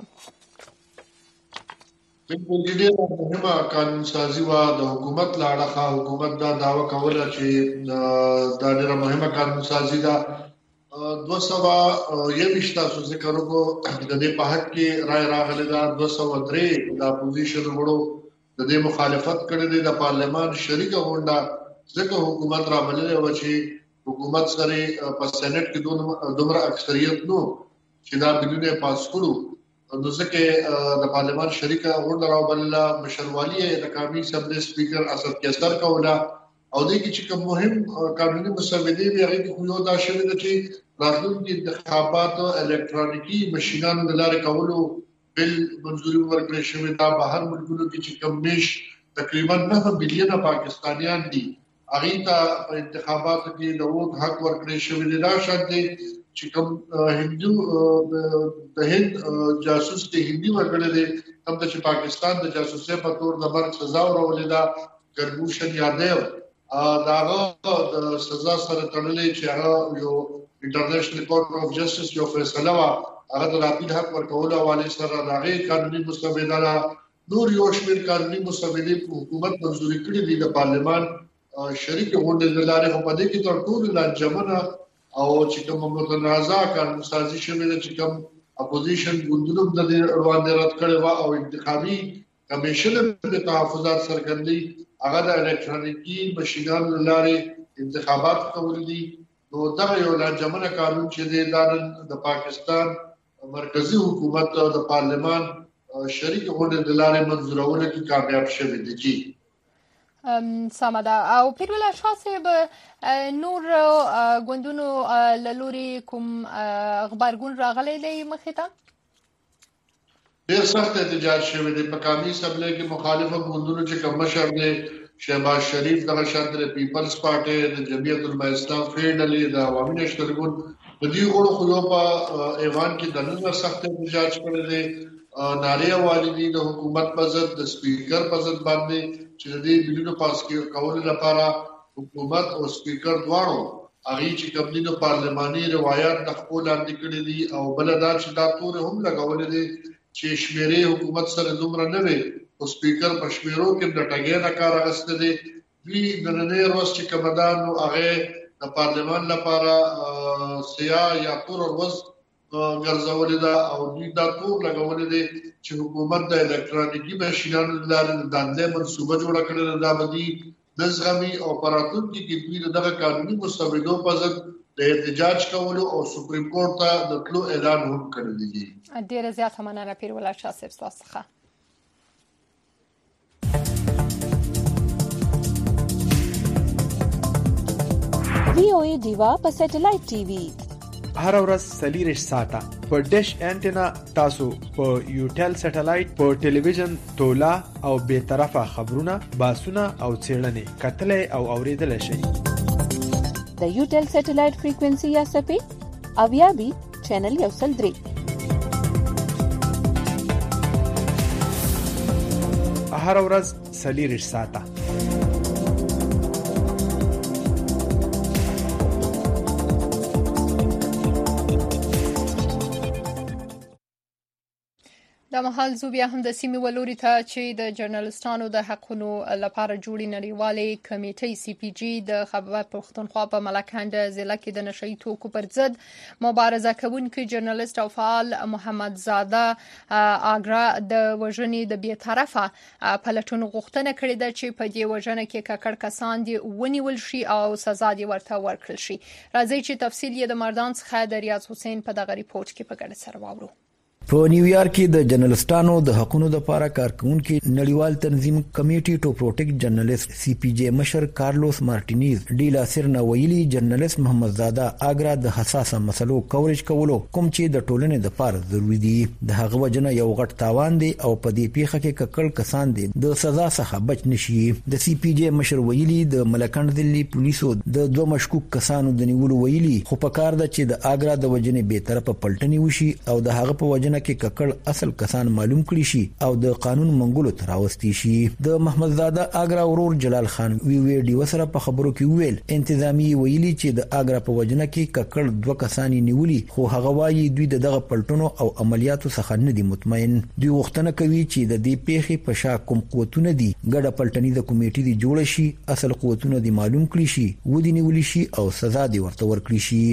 بالکل ډیره مهمه قانون سازي وا د حکومت لاړه حکومت دا داوا کوله چې دا ډیره مهمه قانون سازي ده. دوه سوه یوویشت تاسو ذکر وکړو د دې په حق کې رای راغلی ده. دوه سوه درې د اپوزیشن وړو د دې مخالفت کړی دی. د پارلمان شریکه غونډه ځکه حکومت را بللې و چې حکومت سره په سېنات کې دومره اکثریت نو چې دا بلونه پاس کړو. نو ځکه د پارلمان شریکه غونډه را بلله مشروالي د قومي اسمبلی سپیکر اسد کیسر کوله او دې کې چې کوم مهم قانوني مسودې وی هغه کې خو یو دا شوی دی چې راتلونکي انتخابات الکترونیکی ماشينانو د لارې کولو بل منځوري ورکړل شوی. دا بهر ملکونو کې چې کم نش تقریبا نه بلین پاکستانیان دي هغه ته انتخاباتو کې د ووټ حق ورکړل شوی دی. دا شرط دی چې کوم هندو د هند جاسوس ته هندي ورکړل دي هم چې پاکستان د جاسوسۍ په تور د مرګ سزا ورولې ده. ګربوشن یادېو داغه د سزا سره تړلې چې هغه یو انټرنیشنل کورټ اف جسټس یو فیصله وا هغه د راپید حق ورکول حواله سره راغی قانوني مسودې نور یو شمېر قانوني مسودې حکومت منځوري کړې دي. د پارلمان شریک غونډې د لارې په دې کې تر ټولو لنجمنه او چې کوم متنازع قانون سازي شوی چې کوم اپوزیشن ګوندونو د دې روانه رد کړي وا او انتخابي کمیشن د تحفظات سرګندۍ هغه د الکترونیکی ماشينانو لارې انتخابات کول دي. نو دا یو لنجمنه قانون چې د پاکستان مرکزی حکومت او د پارلمان شریک غونډې د لارې منځورولو کې کامیاب شوی دی. جی سمدا او پیر ولای شاه صاحب نور ګوندونو لوري کوم خبرګون راغلی دی مخې ته؟ ډیر سخت احتجاج شوی دی په قومي اسمبلی کې. مخالفت ګوندونو چې کوم مشر دی شهباز شریف دغه شاند د پیپلز پارټي د جمعیت العلماء اسلام فیډرالي د عوامي نېشنل ګوند د دې غړو خو په ایوان کې د نن سخت احتجاج کړی دی. نارې والدي د حکومت په ضد د سپیکر په ضد باندې چې د دې بلونو پاس کولو لپاره حکومت او سپیکر دواړو هغه چې کومینو پارلماني روایت د خپل اندې کړی دي او بل دا چې دا تور هم لګولې دي چې شمیرې حکومت سره دومره نه وي او سپیکر په شمیرو کې د ټاګې نه کار اخیسته دي. دوی د نننۍ ورځ چې کومدان او هغه د پارلمان لپاره سیا یا تور ورځ ګرځولې ده او دوی دا تور لګولې دي چې حکومت د الکترونیکی ماشينانو لپاره د دندې منصوبه جوړ کړې ده. باندې نظامي او پراتونکو کې دوی دغه قانوني مسودو په ضد د احتجاج کولو او سپریم کورټ ته د تلو اعلان هم کړی دی. ډیره زیاته مننه پیر ولای شاه صاحب تاسو څخه. وی او ای دیوا په سټلایټ ټي وي هر ورځ سلیریش ساته په ډیش انټینا تاسو په یوټل سټلایټ په ټلویزیون تولا او به طرفه خبرونه باسونه او څېړنې کتلې او اوریدل شي. د یوټل سټلایټ فریکوئنسي یا سپې اویا بي چینل یو سل درې هر ورځ سلیریش ساته. د مهال زو بیا هم د سیمې ولوري ته چې د جرنالستانو د حقونو لپاره جوړې نړیوالې کمیټې سی پی جی د خبر پښتونخوا په ملکند ضلع کې د نشئی توکو پر ضد مبارزه کوونکي جرنالست او فعال محمد زاده اګرا د وژنې د بیطرفه پلټون غوښتنه کړې ده چې په دې وژنه کې ککړ کسان دي ونیول شي او سزا دي ورته ورکړل شي. راځي چې تفصیل یې د مردان څخه د ریاض حسین په دغه ریپورت کې په ګډه سره واورو. په نیویارک کې د جرنالستانو د حقوقو لپاره کارکونکو نړیوال تنظیم کمیټي ټو پروټیکټ جرنالست سی پی جی مشر کارلوس مارټینیز ډی لا سرنا ویلي جرنالست محمد زاده اګرا د حساسه مسلو کوریج کولو کوم چې د ټولنې د لپاره ضروری دي د هغه وجنه یو غټ تاوان دی او په دې پیښه کې ککړ کسان دي د سزا څخه بچ نشي د سی پی جی مشر ویلي د ملکند دلی پولیسو د دوه مشکوک کسانو د نیولو ویلي خو په کار ده چې د اګرا د وجنې به طرفه پلټنی وشي او د هغه په وجنه کې ککړ اصل کسان معلوم کړي شي او د قانون منګولو تراوستي شي د محمد زاده اګرا ورور جلال خان وی وی ډی وسره په خبرو کې ویل انتظامی ویلي چې د اګرا په وجنه کې ککړ دوه کسان نیولي خو هغه وایي دوی دغه پلټنو او عملیاتو څخه نه دي مطمئن دوی غوښتنه کوي چې د دې پیښې په شا کوم قوتونه دي ګډه پلټنی د کمیټې دی جوړ شي اصل قوتونه دی معلوم کړي شي ودی نیولي شي او سزا دی ورته ورکړي شي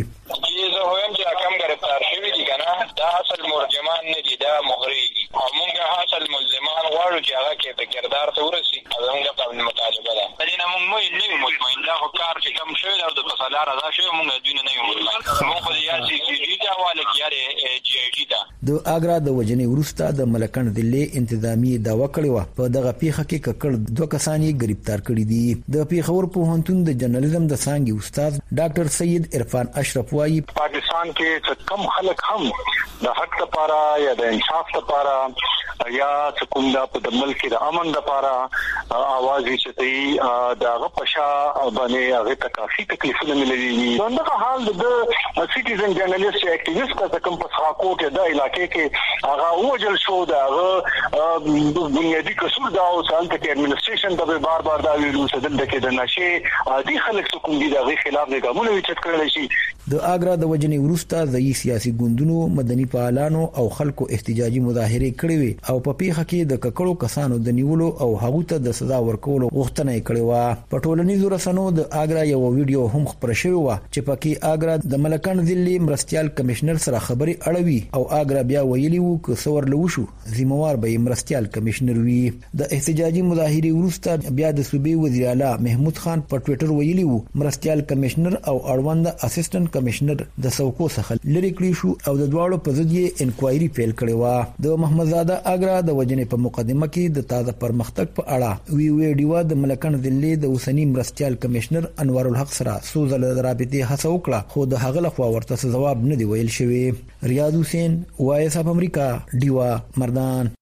دا اصل مرجمان نه دي دا مغري او موږ اصل ملزمان غواړو چې هغه کې په کردار ته ورسي او موږ په مطالبه ده دینه موږ مو نه مطمئن دا خو کار چې کم شوی او د فصلار ادا شوی موږ دونه نه یو مطمئن موږ په یا سی سی ډي ته حواله کیاره جی ای ټي ته د اګرا د وجنې ورسته د ملکند دلی انتظامی داوا کړی و په دغه پیښه کې ککړ دوه کسان یې گرفتار کړي دي د پیښور پوهنتون د جرنالیزم د څانګې استاد ډاکټر سید عرفان اشرف وايي پاکستان کې کم خلک هم د حق لپاره یا د انصاف لپاره یا کوم د ملک د امن لپاره आवाज چتي دغه پشا باندې هغه تکافي تکلیفونه ملي دغه حال د سټیزن جرنالیست اکټیویست کا کوم په خاکو کې د علاقې کې هغه وجل شو دغه بنیادی قصور دا او سالت کې اډمنستریشن د بار بار دا ویلو سدل کې د نشه عادي خلک کوم دي دغه خلاف د ګامونو وچت کړل شي د اګرا د وجنې ورسته ځای سیاسي ګوندونو مدني فعالانو او خلکو احتجاجي مظاهره کړې وي او په پیښه کې د ککړو کسانو د نیولو او هغه ته د سزا ورکولو غوښتنه کړې و په ټولنیزو رسنیو د اګرا یو ویډیو هم خبر شوی و چې پکې اګرا د ملکند ضلع مرستيال کمشنر سره خبري اړوي او اګرا بیا ویلي وو ک څور لوشو ذمہوار به مرستيال کمشنر وي د احتجاجي مظاهره ورسته بیا د صوبې وزیر اعلی محمود خان په ټوئیټر ویلي وو مرستيال کمشنر او اړوند اسسټنټ کمشنر د سوکو څخه لری کړی شو او د دواړو په ضد یې انکوایري فیل کړې و د محمد زاده اګرا د وجنې په مقدمه کې د تازه پرمختګ په اړه وی وی ډیوا د ملکند دلی د اوسنی مرستيال کمشنر انوار الحق سره سوزل رابطه هڅه وکړه خو د هغه لخوا ورته جواب نه دی ویل شوی ریاض حسین وایس اف امریکا ډیوا مردان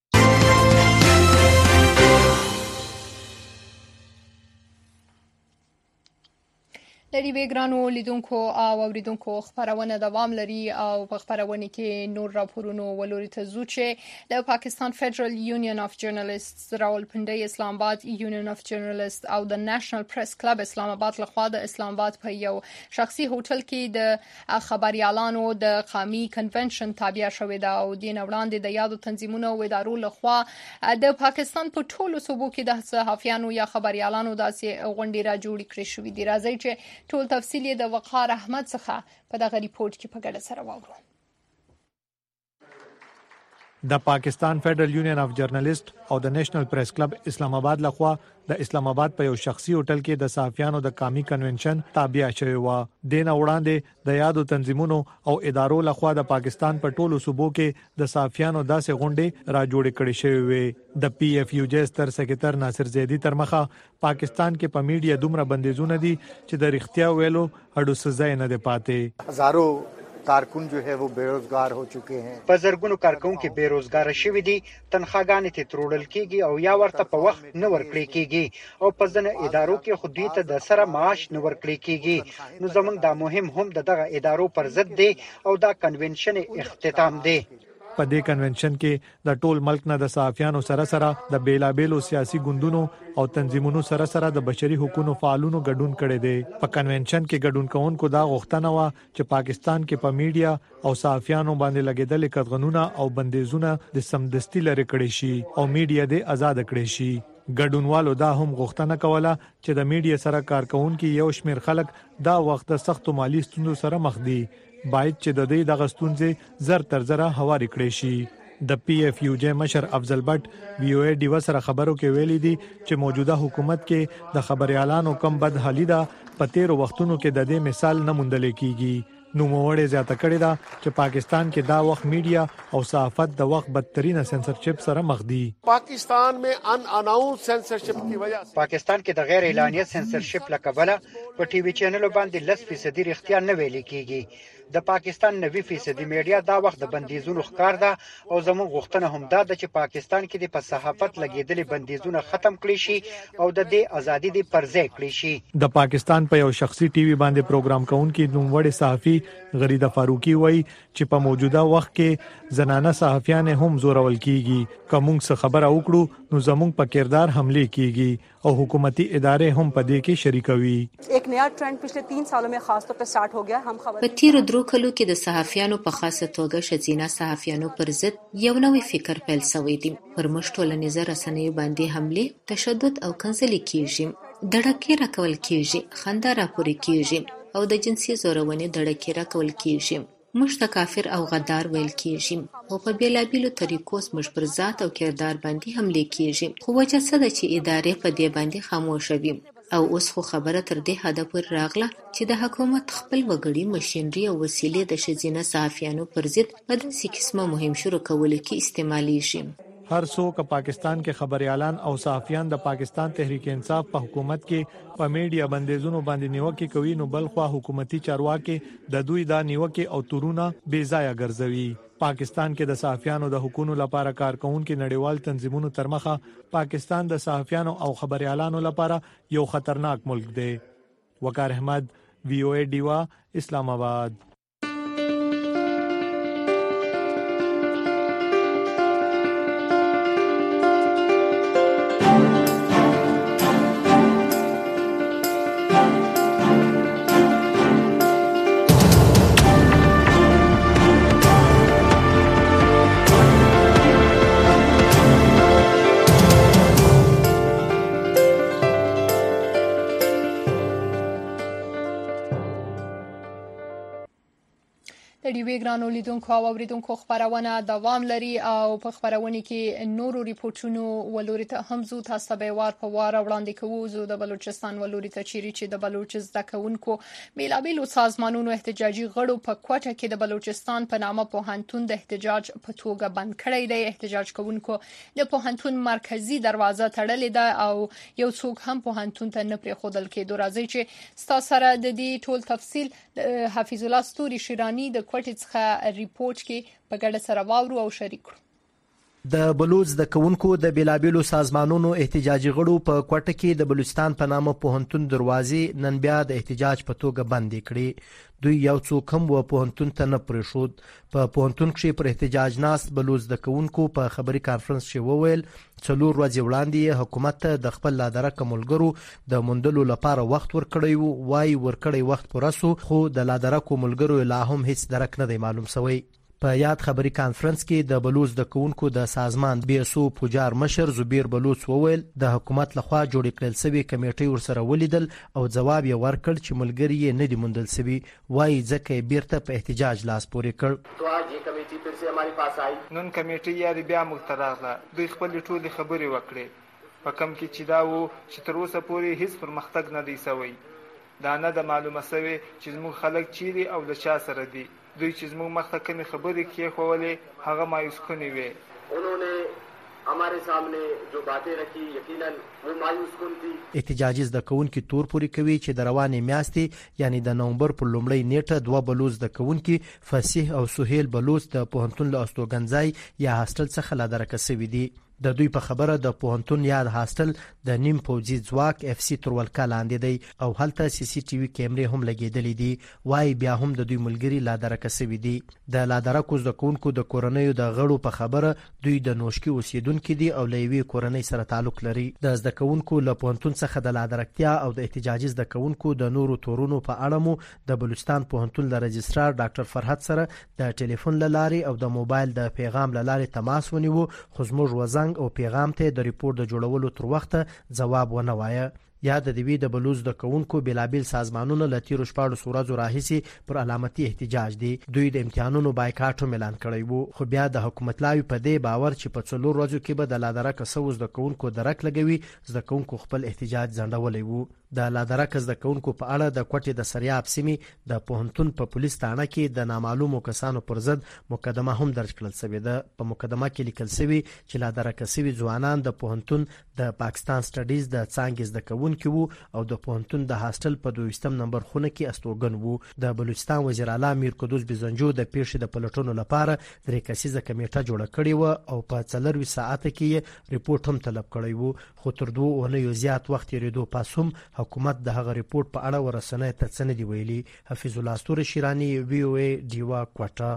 لری وګرانو لیدونکو او اوریدونکو خبرونه دوام لري او په خبرونه کې نور راپورونو ولوري ته زو چې د پاکستان فدرال یونین اف جرنالیست راولپنډي اسلام آباد یونین اف جرنالیست او د نېشنل پریس کلب اسلام آباد لخوا د اسلام آباد په یو شخصي هوټل کې د خبريالانو د قومي کنونشن تابع شوې ده او د نوړاندې د یادو تنظیمونو او ادارو لخوا د پاکستان په ټولو صوبو کې د صحافیانو یا خبريالانو داسې غونډې را جوړې کړې شوې دي راځي چې ټول تفصیل د وقار احمد څخه په دغه ریپورت کې په ګډه سره واورو د پاکستان فدرال یونین اف جرنالیست او د نېشنل پریس کلب اسلام آباد لخوا د اسلام آباد په یو شخصي هوټل کې د صحافیانو د قومي کنونشن تابع شوی و دین وړاندې د یادو تنظیمونو او ادارو لخوا د پاکستان په ټولو صوبو کې د صحافیانو داسې غونډې را جوړې کړې شوې وي د پی اف یو جی ستر سکرټر ناصر زیدی تر مخه پاکستان کې په میډیا دومره بندیزونه دي چې د رښتیا ویلو هډو سزا نه دی پاتې هزارو کارکون جو ہے وہ بیروزگار ہو چکے ہیں په زرګونو کارکون کې بیروزګار شوي دي تنخواګانې ته ترول کېږي او یا ورته په وخت نه ورکړي کېږي او په ځنه ادارو کې خو دوی ته د سره معاش نه ورکړي کېږي نو زمونږ دا مهم هم دغه ادارو پر ضد دی او دا کنونشن اختتام دی په دې کنونشن کې د ټول ملک نه د صحافیانو سره سره د بیلابېلو سیاسي ګوندونو او تنظیمونو سره سره د بشري حقوقو فعالونو ګډون کړي دي په کنونشن کې ګډون کوونکو دا غوښتنه و چې پاکستان کې په میډیا او صحافیانو باندې لګیدل قانونونه او بندیزونه د سمدستي لري کړي شي او میډیا دې آزاد کړي شي ګډونوالو دا هم غوښتنه کوله چې د میډیا سره کارکونکو یو شمیر خلک دا وخت د سخت مالی ستونزو سره مخ دي باید چې د دې دغه ستونزې زر تر زره هواري کړي شي د پی اف یو جی مشر افضل بټ وی او ای ډیو سره خبرو کې ویلي دي چې موجوده حکومت کې د خبريالانو کم بد حالي ده په تیر وختونو کې د دې مثال نه موندل کیږي نو موړې زیاته کړې ده چې پاکستان کې دا وخت میډیا او صحافت د وخت بدترینه سنسرشپ سره مخ دي. پاکستان میں ان اناؤنس سنسرشپ کی وجہ سے پاکستان کې د غیر اعلانیه سنسرشپ لکبله په ټي وي چینلو باندې لس فیصدي اختیار نه ویل کیږي. د پاکستان نوي فیصدي میډیا دا وخت د بندیزونو ښکار ده او زموږ غوښتنه هم ده چې پاکستان کې د په صحافت لګیدلې بندیزونه ختم کړي شي او د دې ازادي د پرځای کړي شي. د پاکستان په یو شخصي ټي وي باندې پروګرام کوونکی نوموړی صحافي غریده فاروقي وایي چې په موجوده وخت کې زنانه صحافیان هم زورول کیږي. کومه څه خبره وکړو نو زموږ په کردار حمله کیږي او حکومتي ادارې هم په دې کې شریک وي. एक नया ट्रेंड पिछले तीन सालों में खास तौर पे स्टार्ट हो गया. हम खबर په تیرو درو کلو کې د صحافیانو په خاصه توګه ښځینه صحافیانو پر ضد یو نوی فکر پیل شوی دی. پر موږ ټولنیزه رسنیو باندې حمله، تشدد او کنځلې کیږي، دړکې راکول کیږي، خندا راپورې کیږي او د جنسي زورونې دړکې راکول کیږي. موږ ته کافر او غدار ویل کیږي او په بیلابیلو طریقو موږ پر ذات او کردار باندې حمله کیږي. خو وجه څه ده چې ادارې په دې باندې خاموشه وي او اوس خو خبره تر دې حده پورې راغله چې د حکومت خپل وګړي ماشینري او وسیلې د ښځینه صحافیانو پر ضد په داسې قسمه مهم شروع کولو کې استعمالیږي. هر څوک پاکستان کې خبريالان او صحافیان د پاکستان تحریک انصاف په حکومت کې په میډیا بندیزونو باندې نیوکه کوي نو بل خو حکومتي چارواکي د دوی دا نیوکه او تورونه بے ځای ګرځوي. پاکستان کې د صحافیانو د حقوقو لپاره کارکونکو نړیوال تنظیمونو ترمخه پاکستان د صحافیانو او خبريالانو لپاره یو خطرناک ملک دی. وقار احمد، وی او ای ډیوا، اسلام آباد. د ډیوی ګرانو لیدونکو او اوریدونکو خبرونه دوام لري او په خبرونه کې نورو ریپورتونو ولوري ته هم زو تاسو به وار په وار وړاندې کوو. زو د بلوچستان ولوري ته چیرې چې د بلوچ زده کوونکو بیلابیلو سازمانونو احتجاجي غړو په کوټه کې د بلوچستان په نامه پوهنتون د احتجاج په توګه بند کړی دی. احتجاج کوونکو د پوهنتون مرکزی دروازه تړلې ده او یو څوک هم پوهنتون ته نه پریښودل کېدو. راځي چې ستاسو سره د دې ټول تفصیل حفیظ الله ستوري شیرانی د کوټې څخه ریپورت کې په ګډه سره واورو او شریک کړو. د بلوچ د کوونکو د بیلابیلو سازمانونو احتجاجي غړو په کوټه کې د بلوچستان په نامه پوهنتون دروازې نن بیا د احتجاج په توګه بندې کړې. دوی یو څوک هم و پوهنتون ته نه پریښود. په پوهنتون کې پر احتجاج ناست بلوچ د کوونکو په خبري کانفرنس کې وویل څلور ورځې وړاندې حکومت ته د خپل لادرکه ملګرو د موندلو لپاره وخت ورکړی وو. وايي ورکړی وخت پوره سو خو د لادرکو ملګرو لا هم هیڅ درک نه دی معلوم شوی. په یاد خبري کانفرنس کې د بلوچ د کوونکو د سازمان بي اس او پوجار مشر زبیر بلوچ وویل د حکومت لخوا جوړ کړل شوی کمیټې ورسره ولیدل او جواب یې ورکړ چې ملګری یې نه دی موندل شوی. وايي ځکه بیرته په احتجاج لاس پورې کړ. تو اج یہ کمیټې پر سے ہماری پاس آئی. نن کمیټې یې بیا مختراغله دوی خپل ټولې خبرې وکړې په کم کې چې دا وو چې تر اوسه پورې هیڅ پرمختګ نه دی شوی. دا نه د معلومه شوی چې زموږ خلک چیرې او د چا سره دي. دوی چې زموږ مخته کومې خبرې کېښولې هغه مایوس کونې وې. انہوں نے हमारे सामने जो बातें रखी यकीनन वो मायूस कन थी. احتجاجي زده کوونکي تور پوري کوي چې د روانې میاشتې یعنی د نومبر په لومړۍ نیټه دوه بلوچ زده کوونکي فصیح او سهیل بلوچ د پوهنتون له استوګنځای یا هاستل څخه لادرکه شوي دي. د دوی په خبره د پوهنتون یاد هاستل د نیم پوځي ځواک اف سی تر ولکه لاندې دی او هلته سی سی ټي وي کیمرې هم لګېدلې دي. وايي بیا هم د دوی ملګري لادرکه شوي دي. د لادرکو زده کوونکو د کورنیو د غړو په خبره دوی د نوشکي اوسیدونکي دي او له یوې کورنۍ سره تعلق لري. د زده کوونکو له پوهنتون څخه د لادرکتیا او د احتجاجي زده کوونکو د نورو تورونو په اړه مو د بلوچستان پوهنتون له رجسترار ډاکټر فرحت سره د ټلیفون له لارې او د موبایل د پیغام له لارې تماس ونیو خو زموږ وزنګ او پیغام ته د ریپورت د جوړولو تر وخته جواب ونه وایه. یا د دوی د بلوز د کوونکو بلابل سازمانونو له تیرو شپاړسو ورځو راهیسې پر علامتي احتجاج دي. دوی د امتحانونو بایکاټ هم اعلان کړی وو، خو بیا د حکومت لاوی په دې باور چې په څلور ورځو کې به د لادرک سوز د کوونکو درک لګوي، زده کوونکو خپل احتجاج ځنډولی وو. د لادرک زده کوونکو په اړه د کوټې د سریاب سیمې د پوهنتون په پولیس تاڼه کې د نامعلومو کسانو پر ضد مقدمه هم درج کړل شوې ده. په مقدمه کې لیکل شوی چې لادرک شوي ځوانان د پوهنتون د پاکستان سټډیز د څانګې زده کوونکي وو او د پوهنتون د هاستل په دویستم نمبر خونه کې استوګن وو. د بلوچستان وزیر اعلی میر قدوس بزنجو د پیښې د پلټونو لپاره درې کسیزه کمیټه جوړه کړې و او په څلروي ساعته کې ریپورت هم طلب کړی وو، خو تر دوه اونیو زیات وخت تېرېدو پس هم حکومت د هغه ریپورت په اړه ورسنۍ ته څه نه دي ویلي. حفیظ الله ستوری شیرانی، وی او ای، ډیوا کوټه.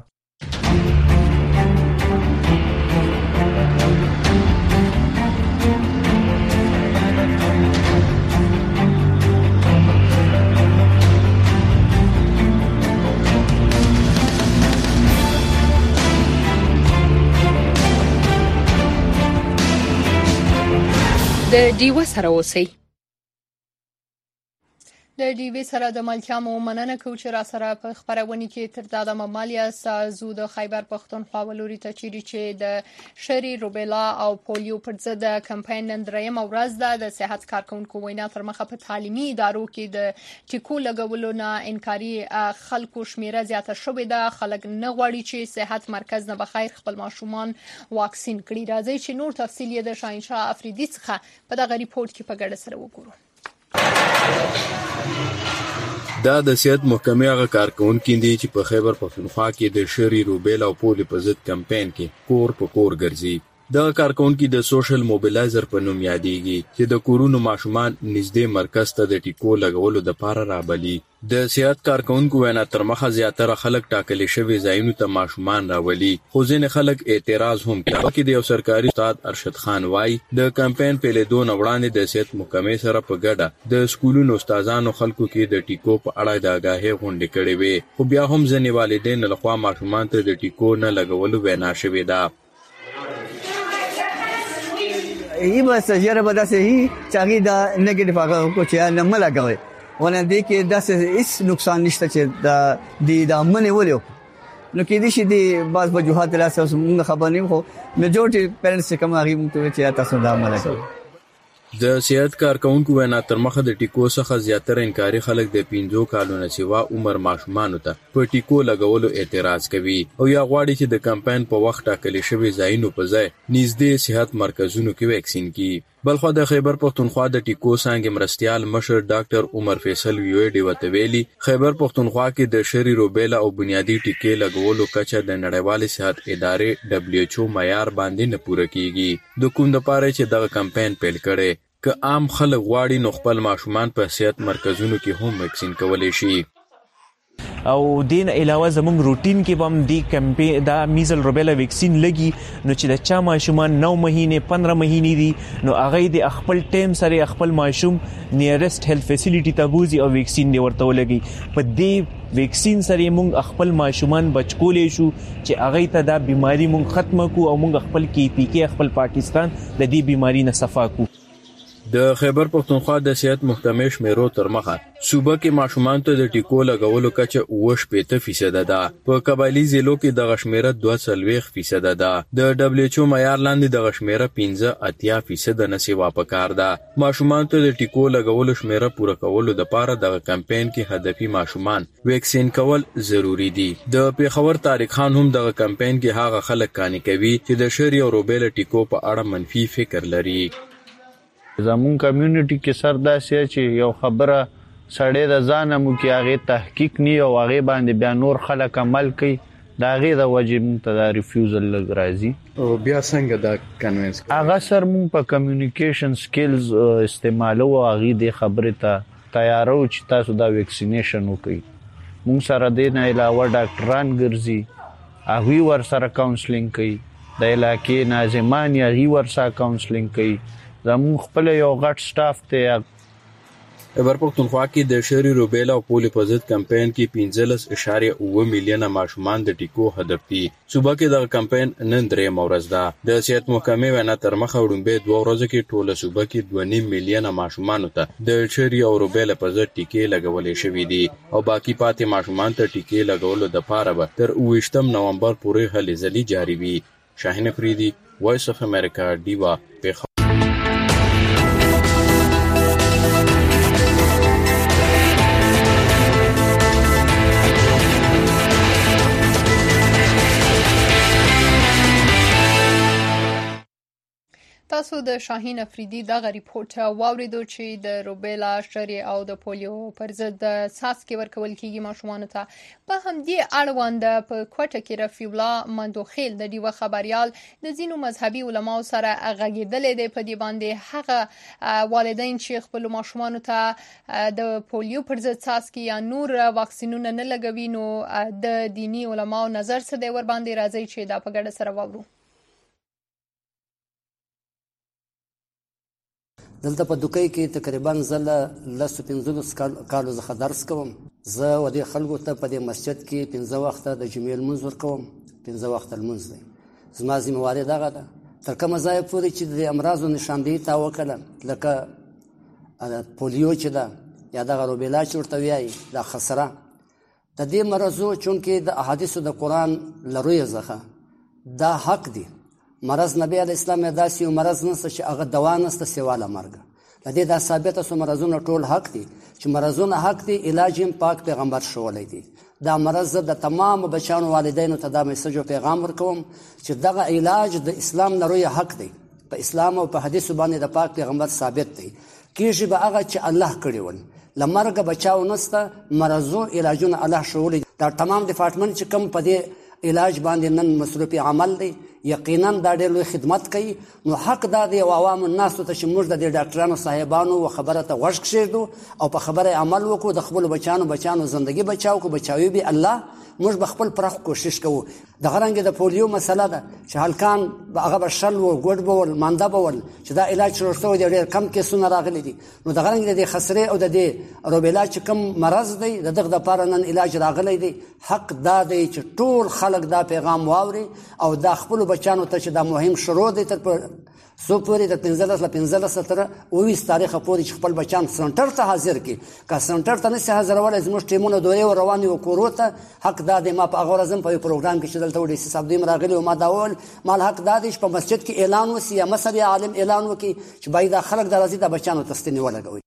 د ډیوا سره اوسئ. د ډیوی سره د ملتیا مو مننه کوو چې را سره په خبرونه کې تر دا د ممالیا سازو د خیبر پښتونخوا ولوري ته چیرې چې د شری روبلا او پولیو پر ضد کمپاین نن دریم ورځ ده. د صحت کارکونکو وینا تر مخه په تعلیمي ادارو کې د ټیکو لګولو نه انکاري خلکو شمیره زیاته شوې ده. خلک نه غواړي چې صحت مرکز نه بخیر خپل ماشومان واکسین کړي. راځي چې نور تفصیل یې د شاهنشاه افریدي څخه په دغه ریپورت کې په ګډه سره وګورو. دا د صحت محکمې هغه کارکونکي دي چې په خیبر پښتونخوا کې د شری روبیلا او پولیو په ضد کمپاین کې کور په کور ګرځي. دغه کارکونکي د سوشل موبیلایزر په نوم یادېږي چې د کورونو ماشومان نږدې مرکز ته د ټیکو لګولو دپاره رابلي. د صحت کارکونکو وینا تر مخه زیاتره خلک ټاکلي شوي ځایونو ته ماشومان راولي، خو ځینې خلک اعتراض هم کوي. کې د یو سرکاري استاد ارشد خان وایي د کمپاین پیلېدو نه وړاندې د صحت محکمې سره په ګډه د سکولونو استادانو خلکو کې د ټیکو په اړه د آګاهۍ غونډې کړې وې، خو بیا هم ځینې والدین لخوا ماشومان ته د ټیکو نه لګولو وینا شوې ده. ای بس یاره به داسې هي چې هغې دا نګیټیو هغه کو چې نه مه لګوئ، ونه دې کې داسې هېڅ نقصان نشته چې د د منې ولې وکړو. نو کېدای شي د بعض وجوهات له لاسه موږ خبر نه یو، خو میجورټي پیرنټس چې کوم هغې موږ ته وایي چې تاسو دا عمل کوئ. د صحت کارکونکو وینا تر مخه د ټیکو څخه زیاتره انکاري خلک د پنځو کالو نه سوا عمر ماشومانو ته په ټیکو لګولو اعتراض کوي او یا غواړي چې د کمپاین په وخت ټاکلي شوي ځایونو په ځای نږدې صحت مرکزونو کې ویکسین کړي. بلخوا د خیبر پښتونخوا د ټیکو څانګې مرستیال مشر ډاکټر عمر فیصل وی او ای ډیوا ته ویلي خیبر پښتونخوا کې د شری روبیلا او بنیادی ټیکې لګولو کچه د نړیوالې صحت ادارې دبلیو ایچ او معیار باندې نه پوره کیږي. د کوم دپاره چې دغه کمپاین پیل کړي که عام خلک غواړي نو خپل ماشومان په صحت مرکزونو کې هم ویکسین کولی شي. او دین علاوه زموږ روټین کې هم دی کمپاین دا میزل روبیلا ویکسین لګي نو چې د چا ماشومان نو مهینه پندرہ مهینې دي نو هغه د خپل ټیم سره خپل ماشوم نیرست هیلث فیسیلیټي ته بوزي او ویکسین دی ورته ولګي. په دې ویکسین سره موږ خپل ماشومان بچ کولې شو چې هغه ته دا بیماری موږ ختم کو او موږ خپل کې پی کې خپل پاکستان د دې بیماری نه صفا کو. د خیبر پښتونخوا د صحت محکمې شمیرو تر مخه صوبه کې ماشومان ته د ټیکو لګولو کچه اوه شپېته فیصده ده. په قبایلي ضلعو کې دغه شمیره دوه څلوېښت فیصده ده. د ډبلیو ایچ او معیار لاندې دغه شمیره پنځه اتیا فیصده نه سوا پکار ده. ماشومان ته د ټیکو لګولو شمیره پوره کولو دپاره دغه کمپاین کې هدفي ماشومان ویکسین کول ضروری دي. د پیښور طارق خان هم دغه کمپاین کې هغه خلک قانع کوي چې د شری او روبیلا ټیکو په اړه منفي فکر لري. زمون کمیونټي کې سر داسې چې یو خبره سړی د ځانه مو کې هغې تحقیق نی او هغې باندې بیا نور خلک عمل کوي د هغې د وجې مونږ ته دا ریفیوزل لږ راځي. او بیا څنګه دا کنوینس هغه سر مونږ په کمیونیکیشن سکلز استعمالو او هغې دې خبرې ته تیارو چې تاسو دا ویکسینیشن وکړئ. مونږ سره دې نه علاوه ډاکټران ګرځي هغوی ورسره کاونسلینګ کوي، د علاقې ناظمان یې هغوی ورسره کاونسلینګ کوي. زمون خپل یو غټ سټاف ته خیبر پښتونخوا کې د شری روبیلا او پولیو په ضد کمپاین کې پنځلس اعشاریه اووه میلیونه ماشومان د ټیکو هدف دي. صوبه کې د کمپاین نن درې مورز ده. د صحت محکمې وینا تر مخه وړاندې دوه ورځې کې ټوله صوبه کې دوه نیم میلیونه ماشومان ته د شری او روبیلا په ضد ټیکې لګولې شوې دي او باقی پاتې ماشومان ته ټیکې لګولو د پاره به تر اوویشتم نومبر پورې هلې ځلې جاری وي. شاهین افریدي، وایس اف امریکا، ډیوا پیښور. تاسو د شاهین افریدي دغه ریپورت واوریدو چې د روبیلا، شری او د پولیو پر ضد څاڅکي ورکول کیږي ماشومان ته. په همدې اړوند په کوټه کې رفیع الله مندوخیل د ډیوه خبريال د ځینو مذهبي علماو سره غږیدلې دی په دې باندې هغه والدین چې خپل ماشومان ته د پولیو پر ضد څاڅکي یا نور واکسینونه نه لګوي نو د دینی علماو نظر څه دی ور باندې راځي چې دا په ګډه سره واورو. دلته په دوکۍ کې تقریبا زله لسو پنځلس کالو څخه درس کوم. زه و دې خلکو ته په دې مسجد کې پنځه وخته د جمعې لمونځ ورکوم. پنځه وخته لمونځ دی. زما ذمهواري دغه ده تر کومه ځایه پورې چې د امراضو نشاندهي تا وکړه لکه پولیو چې ده یا دغه روبیلا چې ورته وایي دا خسره د دې مرضو چونکې د احادیثو د قرآن لرویه څخه دا حق دی. مرض نبی علیه السلام داسې یو مرض نشته چې هغه دوا نشته سوا له مرګه. د دې دا ثابته سو مرضونه ټول حق دي چې مرضونه حق دي، علاج یې پاک پیغمبر ښوولی دی. دا مرض د تمام بچیانو والدینو ته دا میسج او پیغام ورکوم چې دغه علاج د اسلام نه روی حق دی. په اسلام او په حدیثو باندې د پاک پیغمبر ثابت دی. کیږي به هغه چې الله کړی ول له مرګه بچاو نسته مرضو علاجونه الله ښوولی. دا تمام ډپارټمنټ چې کوم په دې علاج باندې نن مصروفي عمل دی یقینا دا ډېر لوی خدمت کوي. نو حق دا دی او عوام الناس ته چې موږ د دې ډاکټرانو صاحبانو و خبره ته غوږ کښېږدو او په خبره عمل وکړو، د خپلو بچیانو بچیانو زندګي بچاو کو بچاوي به الله. موږ به خپل پراخ کوشش کوو. دغه رنګې د پولیو مسله ده چې هلکان هغه به شل و ګوډ به ول مانده به ول چې دا علاج شروع شوی دی، ډېر کم کیسونه راغلي دي. نو دغه رنګې د خسرې او د دې روبیلا چې کوم مرض دی د دغه دپاره نن علاج راغلی دی. حق دا دی چې ټول خلک دا پیغام واوري او دا خپلو بچیانو ته چې دا مهم شروع دی تر سو پورې د پنځلس له پنځلس تر اوویس تاریخه پورې چې خپل بچیان سنټر ته حاضر کړي. که سنټر ته نشي حاضرولی زموږ ټیمونه دورې روان وي کورو ته. حق دا دی. ما په هغه ورځ هم په یو پروګرام کې چې دلته وډي صاحب دوی راغلي او ما دا وویل مال حق دا دی چې په مسجد کې اعلان وسي یا مذهبي عالم اعلان وکړي چې باید دا خلک د راځي د بچیانو ته ستنې ولګوي.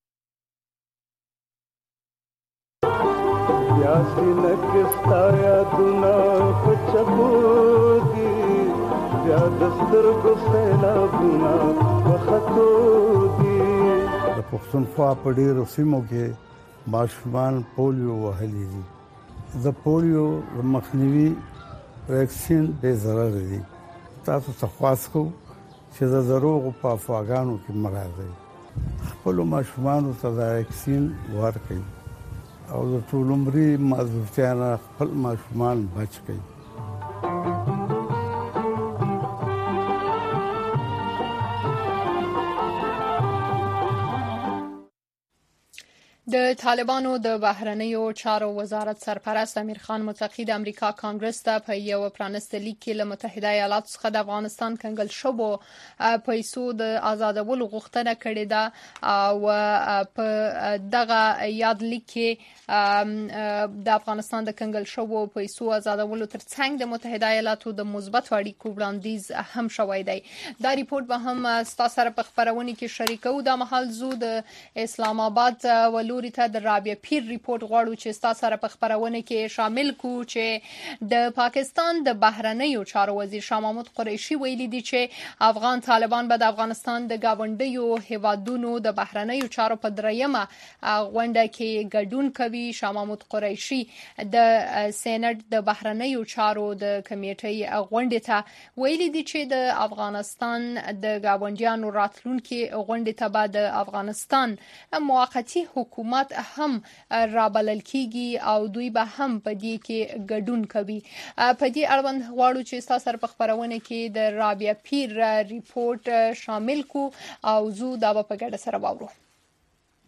د پښتونخوا په ډېرو سیمو کې ماشومان پولیو وهلي دي. د پولیو مخنیوي ویکسین ډېر ضروري دی. تاسو ته خواست کوم چې د دروغو په افواګانو کې مه راځئ. خپلو ماشومانو ته دا ویکسین ورکړئ او د ټول عمري معذورتیا نه خپل ماشومان بچ کړئ. د طالبانو د بهرنیو چارو وزارت سرپرست امیر خان متقی د امریکا کانګرس ته په یو پرانست لیک کې له متحده ایالاتو څخه د افغانستان کنګل شوو پیسو د آزادولو غوښتنه کړې ده او په دغه یاد لیک کې د افغانستان د کنګل شوو پیسو آزادولو ترڅنګ د متحده ایالاتو د مثبت اړیکو وړاندیز هم شوی دی. دا ریپورت به هم ستاسو سره په خبرونه کې شریکو. د محل زو د اسلام آباد ولوري ته د رابعه پیر ریپورت غواړو چې ستاسو سره په خبرونه کې شامل کو چې د پاکستان د بهرنیو چارو وزیر شاه محمود قریشي ویلي دی چې افغان طالبان به د افغانستان د گاونډیو هیوادونو د بهرنیو چارو په دریمه غونډه کې ګډون کوي. شاه محمود قریشي د سېنات د بهرنیو چارو د کمیټې غونډې ته ویلي دی چې د افغانستان د گاونډیانو راتلونکي غونډې ته به د افغانستان موقتی حکومت هم رابلل کیږي او دوی به هم په دې کې ګډون کوي. په دې اړوند غواړو چې تاسو سره په خبرونه کې د رابعه پیر ریپورت شامل کو او زو دا په ګډه سره واورو.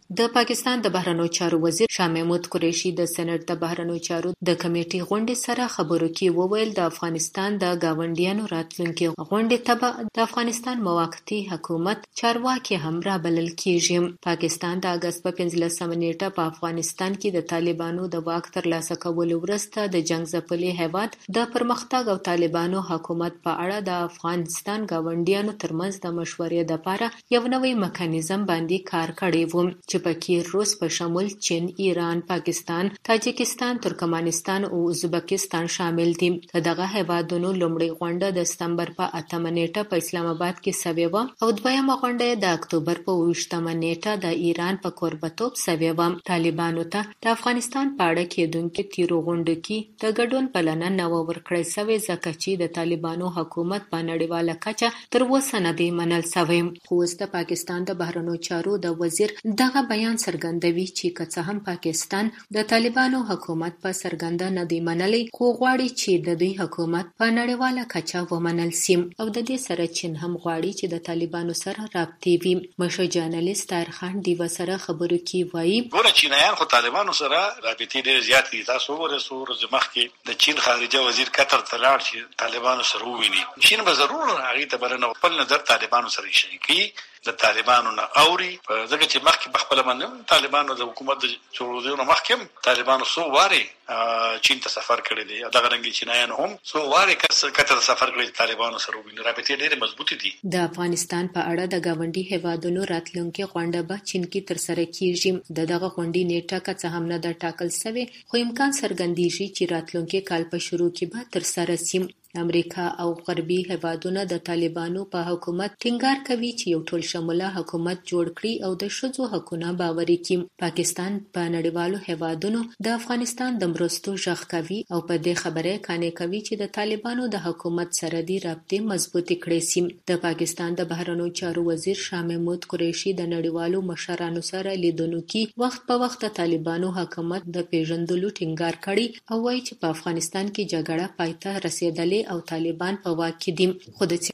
د پاکستان د بهرنیو چارو وزیر شاه محمود قریشي د سېنات د بهرنیو چارو د کمیټې غونډې سره خبرو کې وویل د افغانستان د گاونډیانو راتلونکي غونډې ته د افغانستان موقتی حکومت چارواکي هم رابلل کیږي. پاکستان د اگست په پنځلسمه نیټه په افغانستان کې د طالبانو د واک ترلاسه کولو وروسته د جنگ ځپلي هیواد د پرمختګ او طالبانو حکومت په اړه د افغانستان ګاونډیانو ترمنځ د مشورې لپاره یو نوی میکانیزم باندې کار کړی و چې پکې روس په شمول چین، ایران، پاکستان، تاجکستان، ترکمنستان او ازبکستان شامل دي. دغه هیوادونو لومړی غونډه د سپتمبر په اتمه نیټه په اسلام آباد کې سوې و او دویمه غونډه د اکتوبر په اوویشتمه نیټه د ایران په کوربتوب سوې و. طالبانو ته د افغانستان په اړه کېدونکو تیرو غونډو کې د ګډون بلنه نه ورکړی سوې ځکه چې د طالبانو حکومت په نړیواله کچه تر اوسه نه دی منل سوی. خو اوس د پاکستان د بهرنیو چارو د وزیر دغه بیان څرګندوي چې که څه هم پاکستان د طالبانو حکومت په څرګنده نه دی منلی، خو غواړي چې د دوی حکومت په نړیواله کچه ومنل سي او د دې سره چین هم غواړي چې د طالبانو سره رابطې وي. مشهور ژورنالیست طاهر خان دیوه سره خبرو کې وایي ګوره چینایان خو طالبانو سره رابطې ډېرې زیاتې دي. تاسو وګورئ څو ورځې مخکې د چین خارجه وزیر قطر ته لاړ چې طالبانو سره وویني. چین به ضرور هغې ته بلنه خپل نظر طالبانو سره شریکي د طالبانو نه اوري، ځکه چې مخکې په خپله باندې طالبانو د حکومت د جوړېدو نه مخکې هم طالبانو څو وارې چین ته سفر کړی دی. دغه رنګې چینایانو هم څو وارې قطر ته سفر کړی دی طالبانو سره وویني. رابطې ډېرې مضبوطې دي. د افغانستان په اړه د ګاونډي هیوادونو راتلونکې غونډه به چین کې ترسره کیږي. د دغه غونډې نیټه که څه هم نه ده ټاکل سوې، خو امکان څرګندېږي چې راتلونکي کال په شروع کې به ترسره سي. امریکا او غربي هیوادونه د طالبانو په حکومت ټینګار کوي چې یو ټول شموله حکومت جوړ کړي او د ښځو حقونه باوري کړي. پاکستان په نړیوالو هیوادونو د افغانستان د مرستو غږ کوي او په دې خبره قانع کوي چې د طالبانو د حکومت سره د رابطې مضبوطې کړي سي. د پاکستان د بهرنیو چارو وزیر شاه محمود قریشي د نړیوالو مشرانو سره لیدنو کې وخت په وخت د طالبانو حکومت د پیژندلو ټینګار کړي او وایي چې په افغانستان کې جګړه پای ته رسیدلې او طالبان په واک کې دي. خو د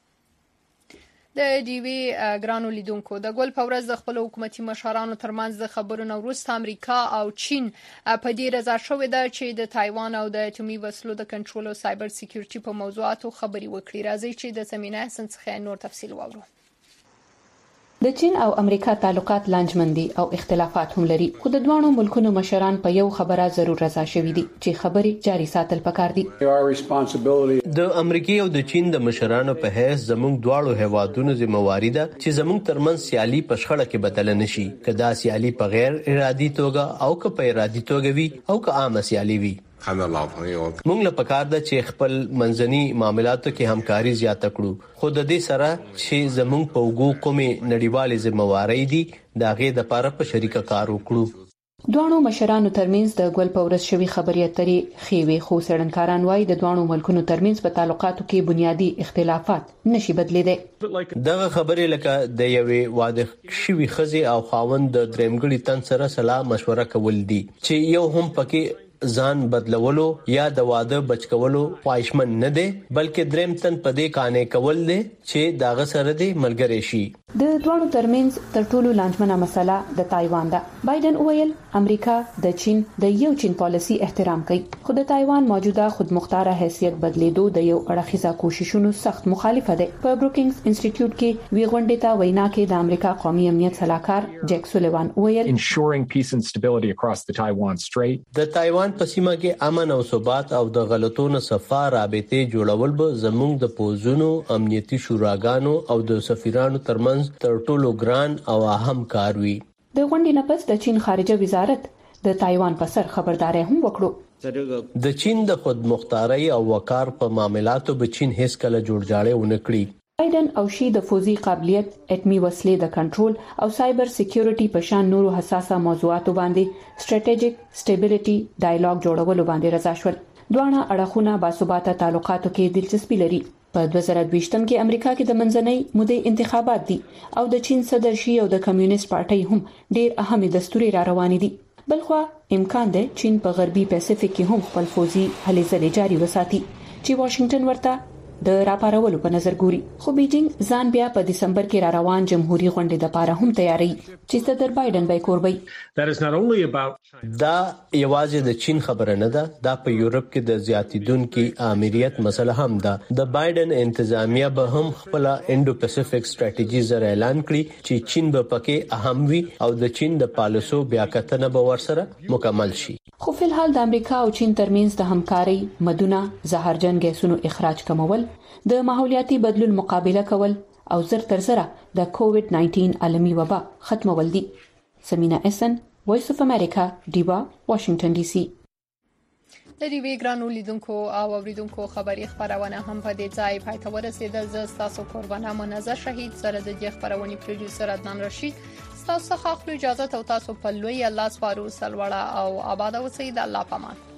د ډیوی ګرانو لیدونکو د ګول په ورځ د خپل حکومتي مشرانو ترمنځ د خبرونو وروسته امریکا او چین په دې رضا شوې ده چې د تایوان او د اټومي وسلو د کنټرول او سایبر سکیورټي په موضوعاتو خبري وکړي. راځي چې د زمينه څخه نور تفصیل واورو. د چین او امریکا تعلقات لانجمندي او اختلافات هم لري، خو د دوه ملکونو مشران په یو خبره ضرور رضا شوي دي چې خبري جاري ساتل پکار دي. د امریکا او د چین د مشرانو په هیڅ زموږ دواړو هیوادونو ذمہواری ده چې زموږ ترمنځ سیالي په شخړه کې بدل نشي، کدا سیالي په غیر ارادي توګه او که په ارادي توګه وي او که عامه سیالي وي. موږ له پکار ده چې خپل منځني معاملاتو کې همکاري زیاته کړو، خو د دې سره چې زموږ په وګو کومې نړیوالې ذمہواری دي دا غي د لپاره په شریکه کار وکړو. دوه مشرانو ترمنځ د ګول په ورځ شوی خبري اترې خېوي، خو څېړنکاران وایي د دوه ملکونو ترمنځ په تعلقاتو کې بنیادی اختلافات نشي بدلیدي. دغه خبرې لکه د یوې واده شوی خزي او خاوند د درېمګړي تن سره صلاح مشوره کول دي چې یو هم پکې ځان بدلولو یا د واده بچ کولو خواهشمن نه دی، بلکې دریم تن په دې قانع کول دی چې داغه سره دی ملګری شي. د دوه ترمنځ تر ټولو لانجمنه مسله د تایوان ده. بایدن ویل امریکا د چین د یو چین پالیسی احترام کوي، خو د تایوان موجوده خودمختاره حیثیت بدلیدو د یو اړخیزه کوششونو سخت مخالفه ده. په بروکینګز انسټیټیوټ کې وی غونډې ته وینا کې د امریکا قومي امنیت صلاحکار جیک سولیوان ویل ensuring peace and stability across the Taiwan Strait. د تایوان په سیمه کې امن او ثبات او د غلطونو صفه رابطې جوړول به زموږ د پوزونو امنیتي شوراګانو او د سفیرانو ترمنځ تر ټولو ګران او اهم کار وي. د غونډې نه پس د چین خارجه وزارت د تایوان په سر خبرداري هم وکړو. د چین د خودمختارۍ او وقار په معاملاتو به چین هیڅ کله جوړجاړی ونه کړي. بایدن او شي د فوزي قابلیت، اټمي وسلې د کنټرول او سایبر سکیورټي په شان نورو حساسه موضوعاتو باندې سټریټیجیک سټیبিলিټي ډایالوګ جوړولو باندې رضا شول. دوه اړخونه باثباته تعلقاتو کې دلچسپي لري. په دوه زره دوه کې امریکا کې د منځنۍ مودې انتخابات دي او د چین صدر شي او د کمیونست پارټي هم ډېر اهم دستوري را روان دي. بلخو امکان دی چین په غربي پاسفیک کې هم خپل فوزي هلې ځلې جاري وساتي چې واشنگټن ورته د راپارولو په نظر ګوري. خو بیجینګ ځان بیا په دسمبر کې را روان جمهوریت غونډې د لپاره هم تیاری چې صدر بایدن به کوربي. دا یوازې د چین خبره نه ده، دا په یورپ کې د زیاتیدونکو امریت مسله هم ده. د بایدن انتظامیه به هم خپل انډو پیسفیک ستراتیژي زر اعلان کړي چې چین به پکې اهم وي او د چین د پالیسو بیا کتنه به ورسره مکمل شي. خو په الحال د امریکا او چین ترمنځ د همکاري مدونه زهرجن ګیسونو اخراج کمول، د ماحولیاتي بدلون مقابله کول او زر تر زره د کووډ ناینټین عالمي وبا ختمول دي. سمینا اسن، وایس اف امریکا، ډیوا، واشنگټن ډي سي. د ډیوی ګرانو لیدونکو او اوریدونکو خبري خبرونه هم په دې ځای پای ته ورسېدل. زه تاسو قربانه منزه شهید سره د دې خبرونې پروډوسر عدنان رشید تاسو څخه خپل اجازه او تاسو په لوی الله سپارو سلوړه او آباد اوسئ. د الله پامان.